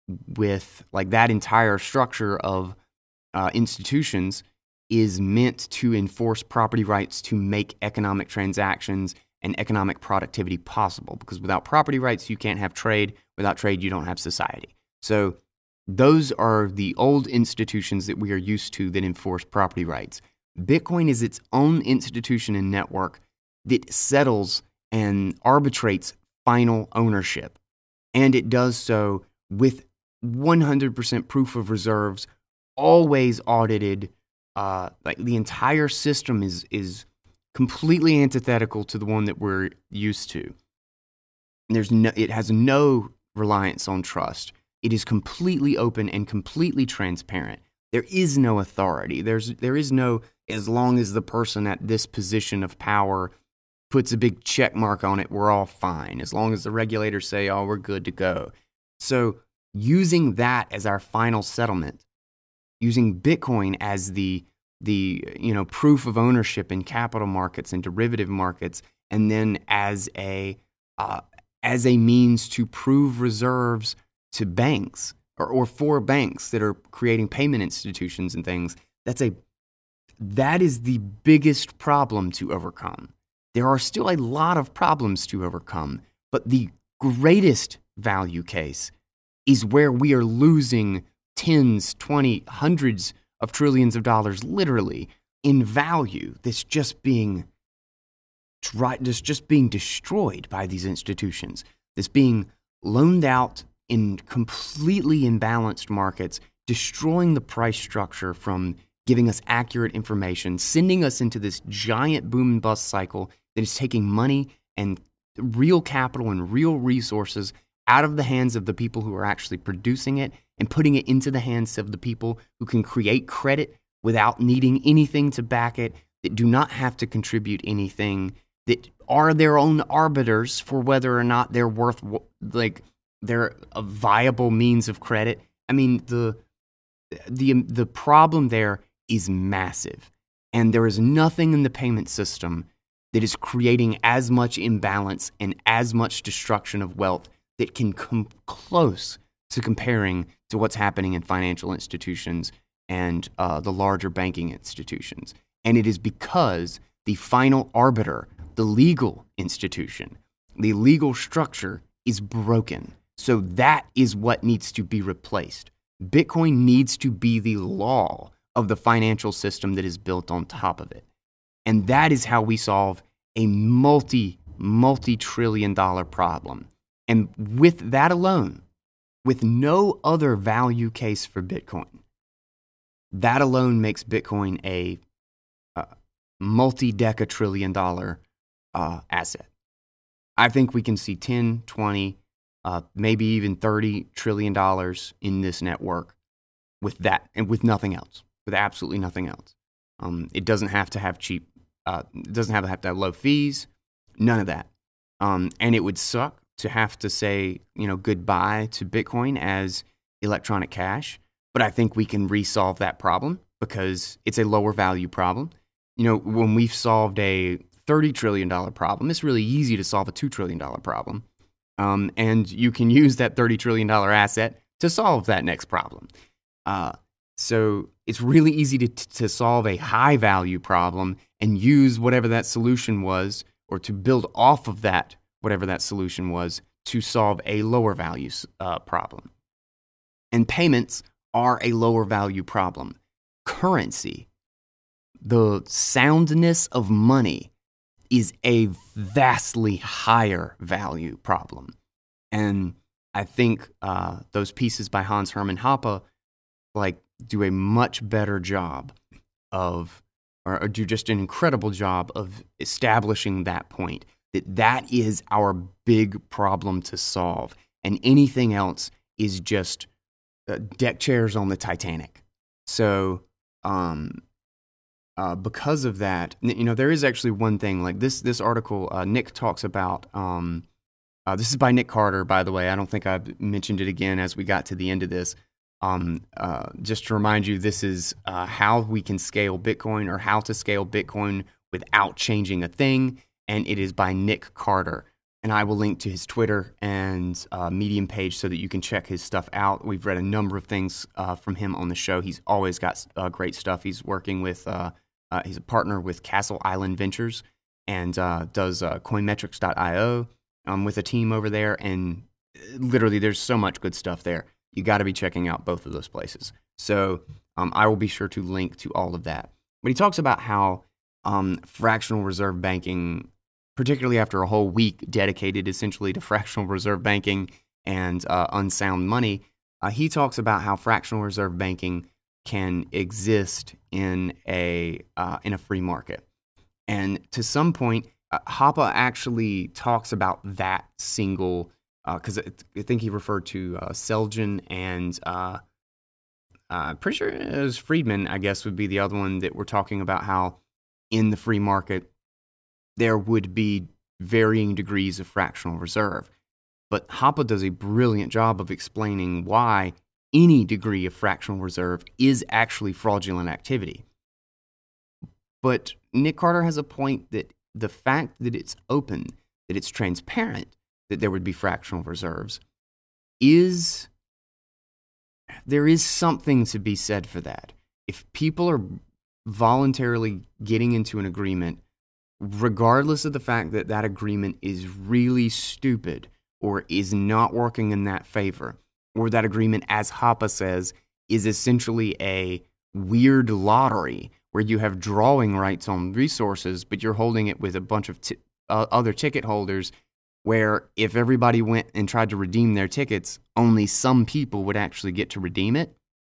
[SPEAKER 1] with, like, that entire structure of uh, institutions is meant to enforce property rights to make economic transactions and economic productivity possible. Because without property rights, you can't have trade. Without trade, you don't have society. So those are the old institutions that we are used to that enforce property rights. Bitcoin is its own institution and network that settles and arbitrates final ownership. And it does so with one hundred percent proof of reserves, always audited. Uh, like the entire system is is completely antithetical to the one that we're used to. There's no, it has no reliance on trust. It is completely open and completely transparent. There is no authority. There's there is no, as long as the person at this position of power puts a big check mark on it, we're all fine. As long as the regulators say, oh, we're good to go. So using that as our final settlement, using Bitcoin as the the you know proof of ownership in capital markets and derivative markets, and then as a uh, as a means to prove reserves to banks or, or for banks that are creating payment institutions and things. That's a that is the biggest problem to overcome. There are still a lot of problems to overcome, but the greatest value case is where we are losing tens, twenty, hundreds of trillions of dollars literally in value that's just being just, just being destroyed by these institutions, that's being loaned out in completely imbalanced markets, destroying the price structure from giving us accurate information, sending us into this giant boom and bust cycle that is taking money and real capital and real resources out of the hands of the people who are actually producing it and putting it into the hands of the people who can create credit without needing anything to back it, that do not have to contribute anything, that are their own arbiters for whether or not they're worth, like, they're a viable means of credit. I mean, the the the problem there is massive, and there is nothing in the payment system that is creating as much imbalance and as much destruction of wealth that can come close to comparing to what's happening in financial institutions and uh, the larger banking institutions. And it is because the final arbiter, the legal institution, the legal structure is broken. So that is what needs to be replaced. Bitcoin needs to be the law of the financial system that is built on top of it. And that is how we solve a multi, multi-trillion dollar problem. And with that alone, with no other value case for Bitcoin, that alone makes Bitcoin a uh, multi-decatrillion dollar uh, asset. I think we can see ten, twenty, uh, maybe even thirty trillion dollars in this network with that and with nothing else, with absolutely nothing else. Um, it doesn't have to have cheap, uh, it doesn't have to have to have low fees, none of that. Um, and it would suck to have to say, you know, goodbye to Bitcoin as electronic cash. But I think we can resolve that problem because it's a lower value problem. You know, when we've solved a thirty trillion dollars problem, it's really easy to solve a two trillion dollars problem. Um, and you can use that thirty trillion dollars asset to solve that next problem. Uh, so it's really easy to, to solve a high value problem and use whatever that solution was, or to build off of that, whatever that solution was, to solve a lower value uh, problem. And payments are a lower value problem. Currency, the soundness of money, is a vastly higher value problem. And I think uh, those pieces by Hans Hermann Hoppe, like, do a much better job of, or, or do just an incredible job of establishing that point, that that is our big problem to solve, and anything else is just uh, deck chairs on the Titanic. So, um, uh, because of that, you know, there is actually one thing, like this, this article, uh, Nick talks about, um, uh, this is by Nick Carter, by the way. I don't think I've mentioned it again as we got to the end of this. Um, uh, just to remind you, this is uh, how we can scale Bitcoin, or how to scale Bitcoin without changing a thing, and it is by Nick Carter. And I will link to his Twitter and uh, Medium page so that you can check his stuff out. We've read a number of things uh, from him on the show. He's always got uh, great stuff. He's working with, uh, uh, he's a partner with Castle Island Ventures, and uh, does uh, coinmetrics dot io um, with a team over there. And literally, there's so much good stuff there. You got to be checking out both of those places. So um, I will be sure to link to all of that. But he talks about how um, fractional reserve banking, particularly after a whole week dedicated essentially to fractional reserve banking and uh, unsound money, uh, he talks about how fractional reserve banking can exist in a uh, in a free market. And to some point, uh, Hoppe actually talks about that single, because uh, I think he referred to uh, Selgin and uh, uh, pretty sure it was Friedman, I guess, would be the other one, that we're talking about how in the free market there would be varying degrees of fractional reserve. But Hoppe does a brilliant job of explaining why any degree of fractional reserve is actually fraudulent activity. But Nick Carter has a point that the fact that it's open, that it's transparent, that there would be fractional reserves, is, there is something to be said for that. If people are voluntarily getting into an agreement, regardless of the fact that that agreement is really stupid or is not working in that favor, or that agreement, as Hoppe says, is essentially a weird lottery where you have drawing rights on resources, but you're holding it with a bunch of t- uh, other ticket holders, where if everybody went and tried to redeem their tickets, only some people would actually get to redeem it.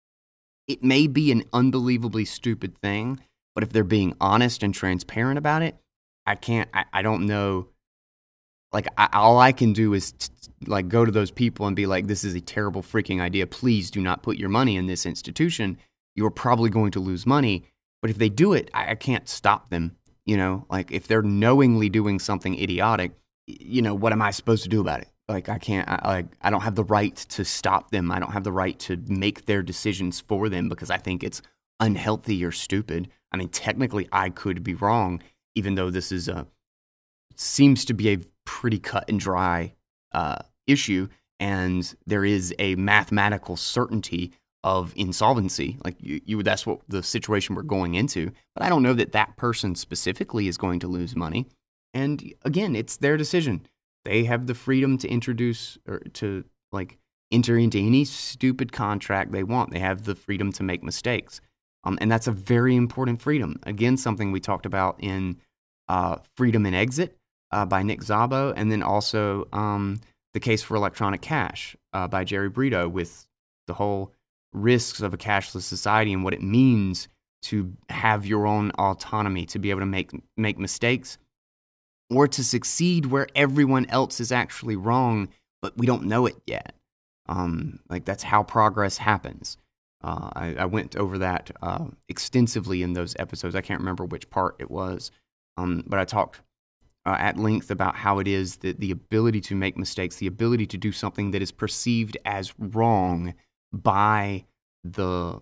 [SPEAKER 1] It may be an unbelievably stupid thing, but if they're being honest and transparent about it, I can't, I, I don't know, like, I, all I can do is, t- like, go to those people and be like, this is a terrible freaking idea. Please do not put your money in this institution. You're probably going to lose money. But if they do it, I, I can't stop them. You know, like, if they're knowingly doing something idiotic, you know, what am I supposed to do about it? Like, I can't, I, like, I don't have the right to stop them. I don't have the right to make their decisions for them because I think it's unhealthy or stupid. I mean, technically, I could be wrong, even though this is a, seems to be a pretty cut and dry uh, issue, and there is a mathematical certainty of insolvency. Like, you, you, that's what the situation we're going into. But I don't know that that person specifically is going to lose money. And again, it's their decision. They have the freedom to introduce or to, like, enter into any stupid contract they want. They have the freedom to make mistakes. Um, and that's a very important freedom. Again, something we talked about in uh, Freedom and Exit uh, by Nick Szabo, and then also um, The Case for Electronic Cash uh, by Jerry Brito, with the whole risks of a cashless society and what it means to have your own autonomy, to be able to make make mistakes, or to succeed where everyone else is actually wrong, but we don't know it yet. Um, like, that's how progress happens. Uh, I, I went over that uh, extensively in those episodes. I can't remember which part it was, um, but I talked uh, at length about how it is that the ability to make mistakes, the ability to do something that is perceived as wrong by the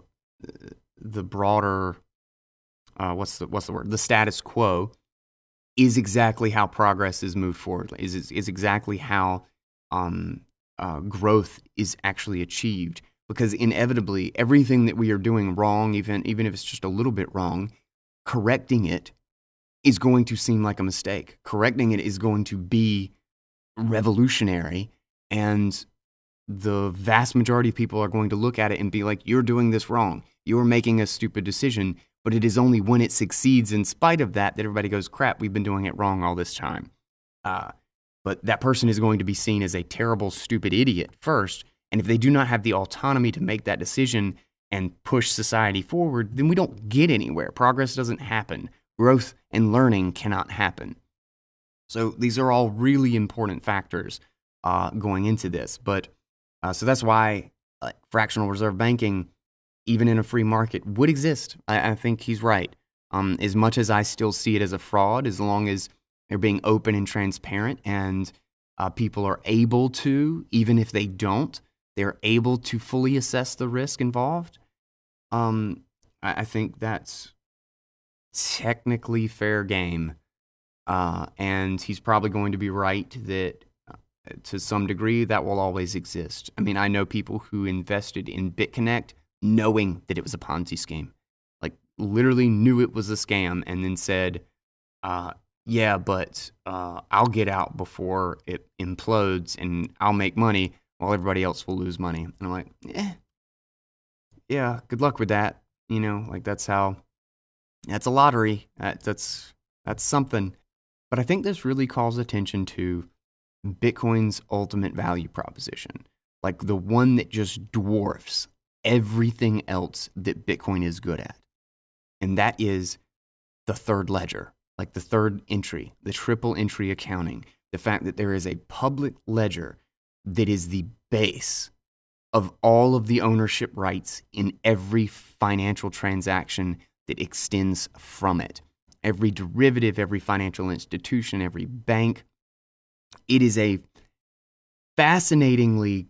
[SPEAKER 1] the broader uh, what's the what's the word the status quo, is exactly how progress is moved forward. Is is, is exactly how um, uh, growth is actually achieved. Because inevitably, everything that we are doing wrong, even even if it's just a little bit wrong, correcting it is going to seem like a mistake. Correcting it is going to be revolutionary, and the vast majority of people are going to look at it and be like, you're doing this wrong. You're making a stupid decision. But it is only when it succeeds in spite of that that everybody goes, crap, we've been doing it wrong all this time. Uh, but that person is going to be seen as a terrible, stupid idiot first. And if they do not have the autonomy to make that decision, and push society forward, then we don't get anywhere. Progress doesn't happen. Growth and learning cannot happen. So these are all really important factors uh, going into this. But uh, so that's why uh, fractional reserve banking, even in a free market, would exist. I, I think he's right. Um, as much as I still see it as a fraud, as long as they're being open and transparent and uh, people are able to, even if they don't, they're able to fully assess the risk involved. Um, I, I think that's technically fair game. Uh, and he's probably going to be right that uh, to some degree that will always exist. I mean, I know people who invested in BitConnect knowing that it was a Ponzi scheme, like literally knew it was a scam and then said, uh, yeah, but uh, I'll get out before it implodes and I'll make money while everybody else will lose money. And I'm like, eh, yeah, good luck with that. You know, like that's how, that's a lottery. That, that's, that's something. But I think this really calls attention to Bitcoin's ultimate value proposition, like the one that just dwarfs everything else that Bitcoin is good at. And that is the third ledger, like the third entry, the triple entry accounting, the fact that there is a public ledger that is the base of all of the ownership rights in every financial transaction that extends from it. Every derivative, every financial institution, every bank. It is a fascinatingly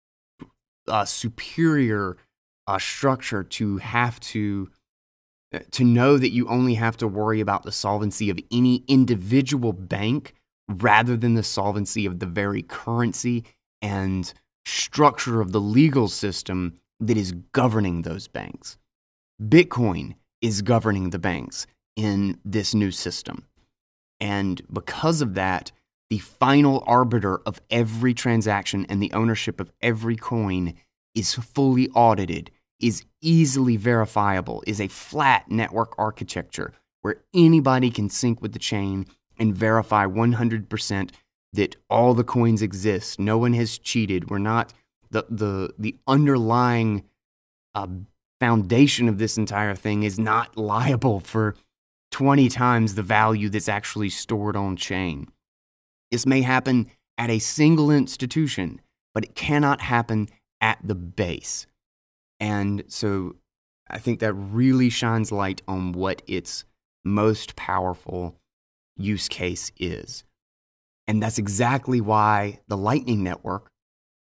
[SPEAKER 1] uh, superior uh, structure to have to uh, to know that you only have to worry about the solvency of any individual bank rather than the solvency of the very currency and structure of the legal system that is governing those banks. Bitcoin is governing the banks in this new system. And because of that, the final arbiter of every transaction and the ownership of every coin is fully audited, is easily verifiable, is a flat network architecture where anybody can sync with the chain and verify one hundred percent that all the coins exist. No one has cheated. We're not, the, the, the underlying uh, foundation of this entire thing is not liable for twenty times the value that's actually stored on chain. This may happen at a single institution, but it cannot happen at the base. And so I think that really shines light on what its most powerful use case is. And that's exactly why the Lightning Network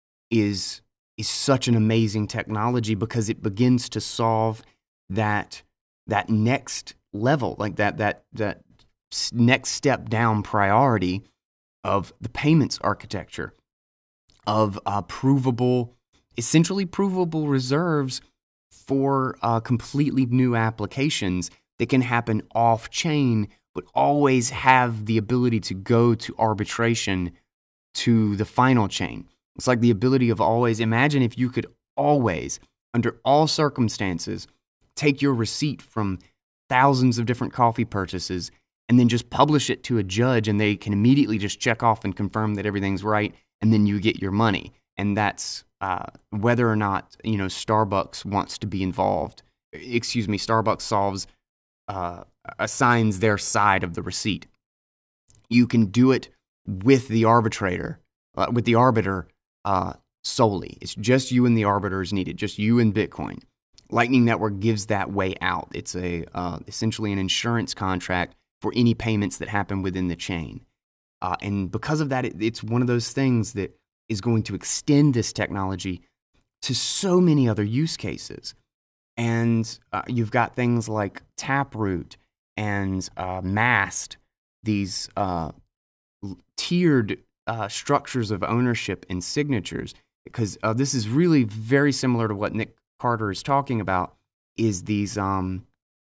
[SPEAKER 1] is, is such an amazing technology, because it begins to solve that, that next level, like that that that next step down priority of the payments architecture, of uh, provable, essentially provable reserves for uh, completely new applications that can happen off chain, but always have the ability to go to arbitration to the final chain. It's like the ability of always, imagine if you could always, under all circumstances, take your receipt from thousands of different coffee purchases and then just publish it to a judge, and they can immediately just check off and confirm that everything's right, and then you get your money. And that's uh, whether or not, you know, Starbucks wants to be involved. Excuse me, Starbucks solves, uh, assigns their side of the receipt. You can do it with the arbitrator, uh, with the arbiter uh, solely. It's just you and the arbiter is needed, just you and Bitcoin. Lightning Network gives that way out. It's a uh, essentially an insurance contract for any payments that happen within the chain. Uh, and because of that, it, it's one of those things that is going to extend this technology to so many other use cases. And uh, you've got things like Taproot and uh, Mast, these uh, tiered uh, structures of ownership and signatures, because uh, this is really very similar to what Nick Carter is talking about, is these um,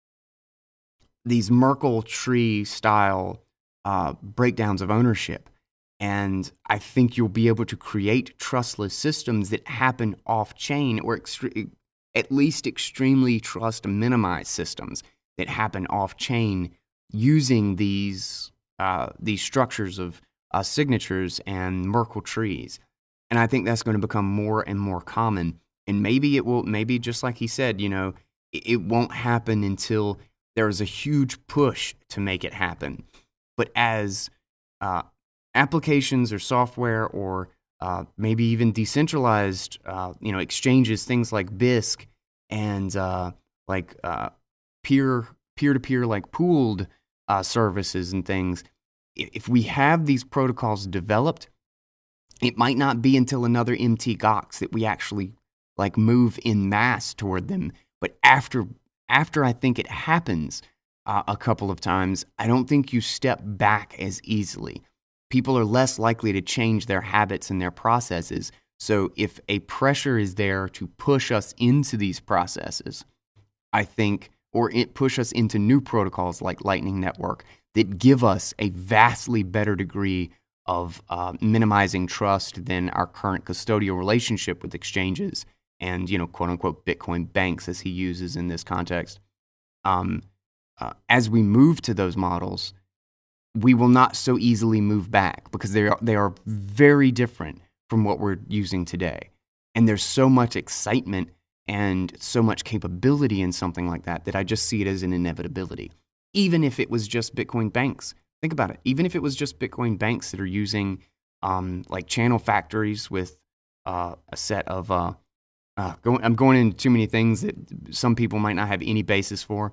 [SPEAKER 1] these Merkle tree style uh, breakdowns of ownership. And I think you'll be able to create trustless systems that happen off chain, or extre- at least extremely trust minimized systems that happen off chain using these uh, these structures of uh, signatures and Merkle trees. And I think that's going to become more and more common And maybe it will, maybe just like he said, you know, it, it won't happen until there's a huge push to make it happen. But as uh, applications or software or uh, maybe even decentralized, uh, you know, exchanges, things like Bisq and uh, like uh, peer peer-to-peer, like pooled uh, services and things, if we have these protocols developed, it might not be until another M T Gox that we actually like move in mass toward them. But after after I think it happens uh, a couple of times, I don't think you step back as easily. People are less likely to change their habits and their processes. So if a pressure is there to push us into these processes, I think, or it push us into new protocols like Lightning Network that give us a vastly better degree of uh, minimizing trust than our current custodial relationship with exchanges and, you know, quote unquote, Bitcoin banks, as he uses in this context. Um, uh, as we move to those models, we will not so easily move back because they are, they are very different from what we're using today. And there's so much excitement and so much capability in something like that that I just see it as an inevitability. Even if it was just Bitcoin banks. Think about it. Even if it was just Bitcoin banks that are using um, like channel factories with uh, a set of, uh, uh, going, I'm going into too many things that some people might not have any basis for.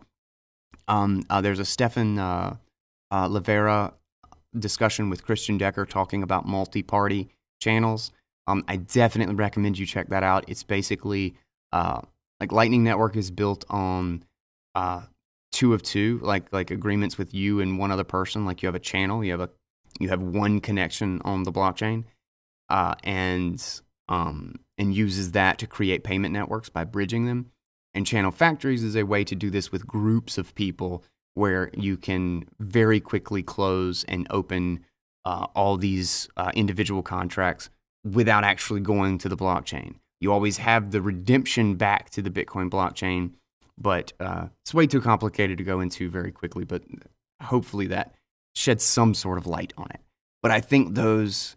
[SPEAKER 1] Um, uh, there's a Stefan uh, uh, Livera discussion with Christian Decker talking about multi-party channels. Um, I definitely recommend you check that out. It's basically uh, like Lightning Network is built on uh, two of two, like like agreements with you and one other person. Like you have a channel, you have a you have one connection on the blockchain, uh, and um, and uses that to create payment networks by bridging them. And channel factories is a way to do this with groups of people, where you can very quickly close and open uh, all these uh, individual contracts without actually going to the blockchain. You always have the redemption back to the Bitcoin blockchain, but uh, it's way too complicated to go into very quickly, but hopefully that sheds some sort of light on it. But I think those,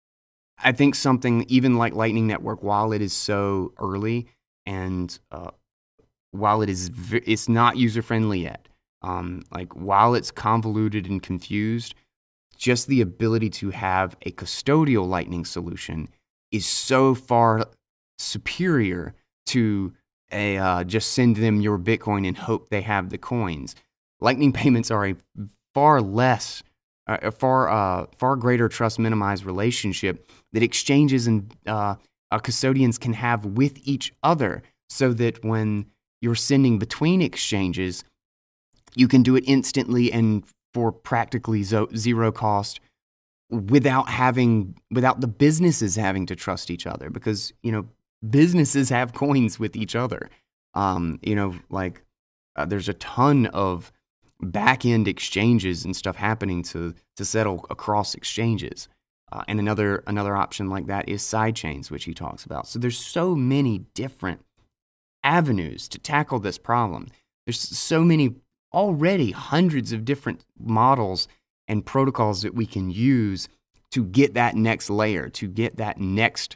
[SPEAKER 1] I think something even like Lightning Network, while it is so early and uh, while it is, it's not user-friendly yet, um, like while it's convoluted and confused, just the ability to have a custodial Lightning solution is so far superior to a uh, just send them your Bitcoin and hope they have the coins. Lightning payments are a far less, uh, a far uh, far greater trust minimized relationship that exchanges and uh, uh, custodians can have with each other, so that when you're sending between exchanges, you can do it instantly and for practically zo- zero cost, without having without the businesses having to trust each other, because you know businesses have coins with each other. Um, you know, like uh, there's a ton of back end exchanges and stuff happening to to settle across exchanges. Uh, and another another option like that is sidechains, which he talks about. So there's so many different avenues to tackle this problem. There's so many, already hundreds of different models and protocols that we can use to get that next layer, to get that next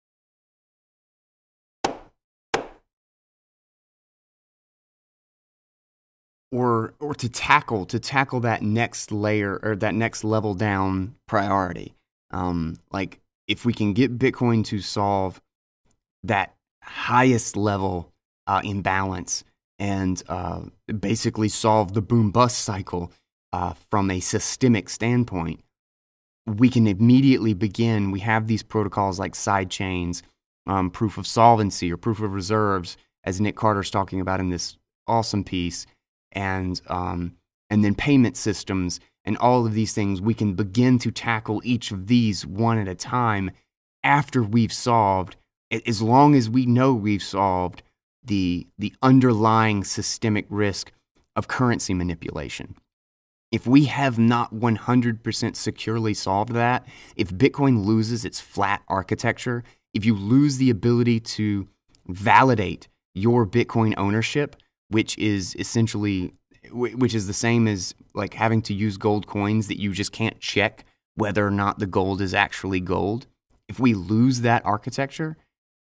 [SPEAKER 1] or or to tackle to tackle that next layer or that next level down priority. Um, like if we can get Bitcoin to solve that highest level uh, imbalance and uh, basically solve the boom bust cycle uh, from a systemic standpoint, we can immediately begin. We have these protocols like sidechains, um, proof of solvency or proof of reserves, as Nick Carter's talking about in this awesome piece, and um, and then payment systems and all of these things. We can begin to tackle each of these one at a time after we've solved, as long as we know we've solved the the underlying systemic risk of currency manipulation. If we have not one hundred percent securely solved that, if Bitcoin loses its flat architecture, if you lose the ability to validate your Bitcoin ownership, which is essentially, which is the same as like having to use gold coins that you just can't check whether or not the gold is actually gold. If we lose that architecture,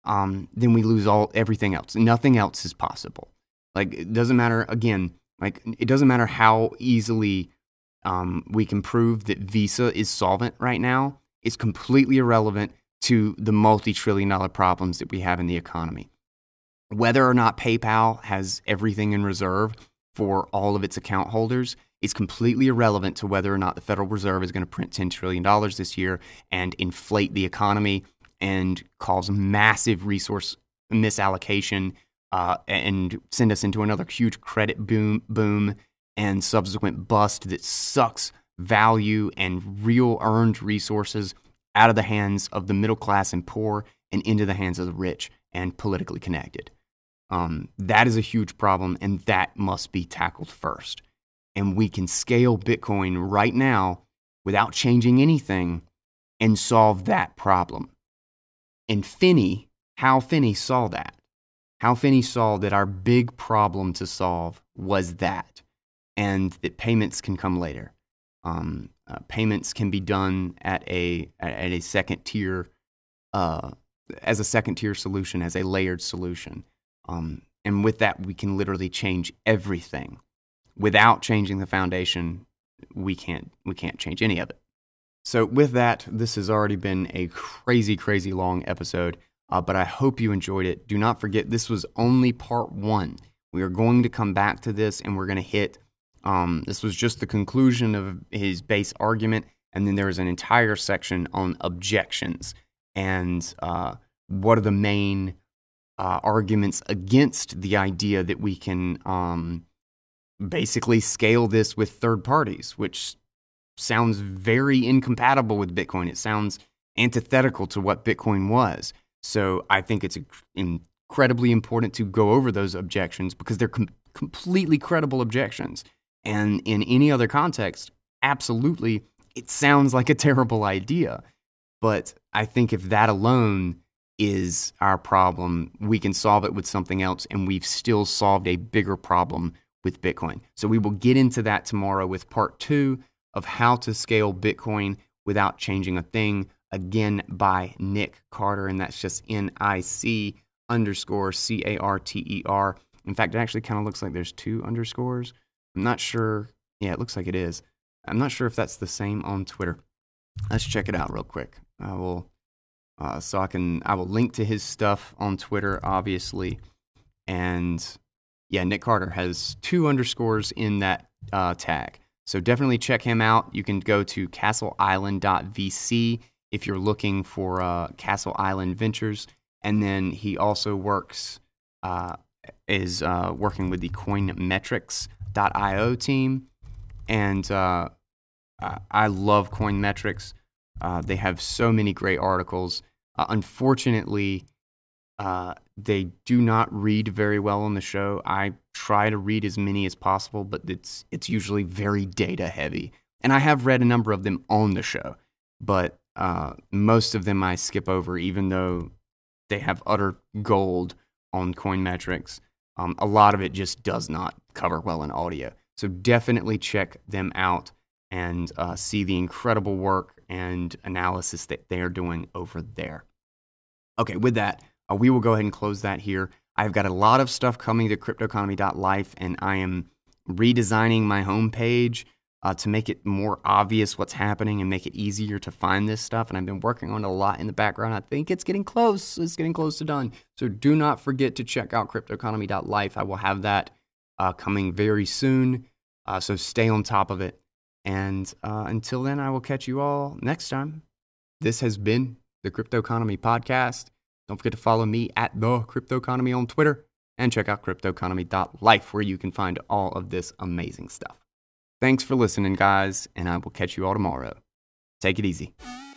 [SPEAKER 1] um, then we lose all everything else. Nothing else is possible. Like, it doesn't matter, again, like, it doesn't matter how easily um, we can prove that Visa is solvent right now. It's completely irrelevant to the multi-trillion dollar problems that we have in the economy. Whether or not PayPal has everything in reserve for all of its account holders is completely irrelevant to whether or not the Federal Reserve is going to print ten trillion dollars this year and inflate the economy and cause massive resource misallocation uh, and send us into another huge credit boom, boom and subsequent bust that sucks value and real earned resources out of the hands of the middle class and poor and into the hands of the rich and politically connected. Um, that is a huge problem, and that must be tackled first. And we can scale Bitcoin right now without changing anything and solve that problem. And Finney, Hal Finney saw that. Hal Finney saw that our big problem to solve was that, and that payments can come later. Um, uh, payments can be done at a at a second tier, uh, as a second tier solution, as a layered solution. Um, and with that, we can literally change everything. Without changing the foundation, we can't we can't change any of it. So with that, this has already been a crazy, crazy long episode, uh, but I hope you enjoyed it. Do not forget, this was only part one. We are going to come back to this, and we're going to hit, um, this was just the conclusion of his base argument, and then there is an entire section on objections, and uh, what are the main uh, arguments against the idea that we can um, basically scale this with third parties, which sounds very incompatible with Bitcoin. It sounds antithetical to what Bitcoin was. So I think it's incredibly important to go over those objections because they're com- completely credible objections. And in any other context, absolutely, it sounds like a terrible idea. But I think if that alone is our problem, we can solve it with something else, and we've still solved a bigger problem with Bitcoin. So we will get into that tomorrow with part two of how to scale Bitcoin without changing a thing, again by Nick Carter, and that's just N I C underscore C A R T E R. In fact, it actually kind of looks like there's two underscores. I'm not sure. Yeah, it looks like it is. I'm not sure if that's the same on Twitter. Let's check it out real quick. I will, uh, so I can, I will link to his stuff on Twitter, obviously, and yeah, Nick Carter has two underscores in that uh, tag. So definitely check him out. You can go to castle island dot v c if you're looking for uh, Castle Island Ventures. And then he also works, uh, is uh, working with the coin metrics dot io team. And uh, I love Coinmetrics. Uh, they have so many great articles. Uh, unfortunately, Uh, they do not read very well on the show. I try to read as many as possible, but it's it's usually very data heavy. And I have read a number of them on the show, but uh, most of them I skip over, even though they have utter gold on Coinmetrics. Um, a lot of it just does not cover well in audio. So definitely check them out and uh, see the incredible work and analysis that they are doing over there. Okay, with that, Uh, we will go ahead and close that here. I've got a lot of stuff coming to cryptoeconomy dot life, and I am redesigning my homepage uh, to make it more obvious what's happening and make it easier to find this stuff. And I've been working on it a lot in the background. I think it's getting close. It's getting close to done. So do not forget to check out cryptoeconomy dot life. I will have that uh, coming very soon. Uh, so stay on top of it. And uh, until then, I will catch you all next time. This has been the Crypto Economy Podcast. Don't forget to follow me at The Crypto Economy on Twitter and check out cryptoeconomy dot life where you can find all of this amazing stuff. Thanks for listening, guys, and I will catch you all tomorrow. Take it easy.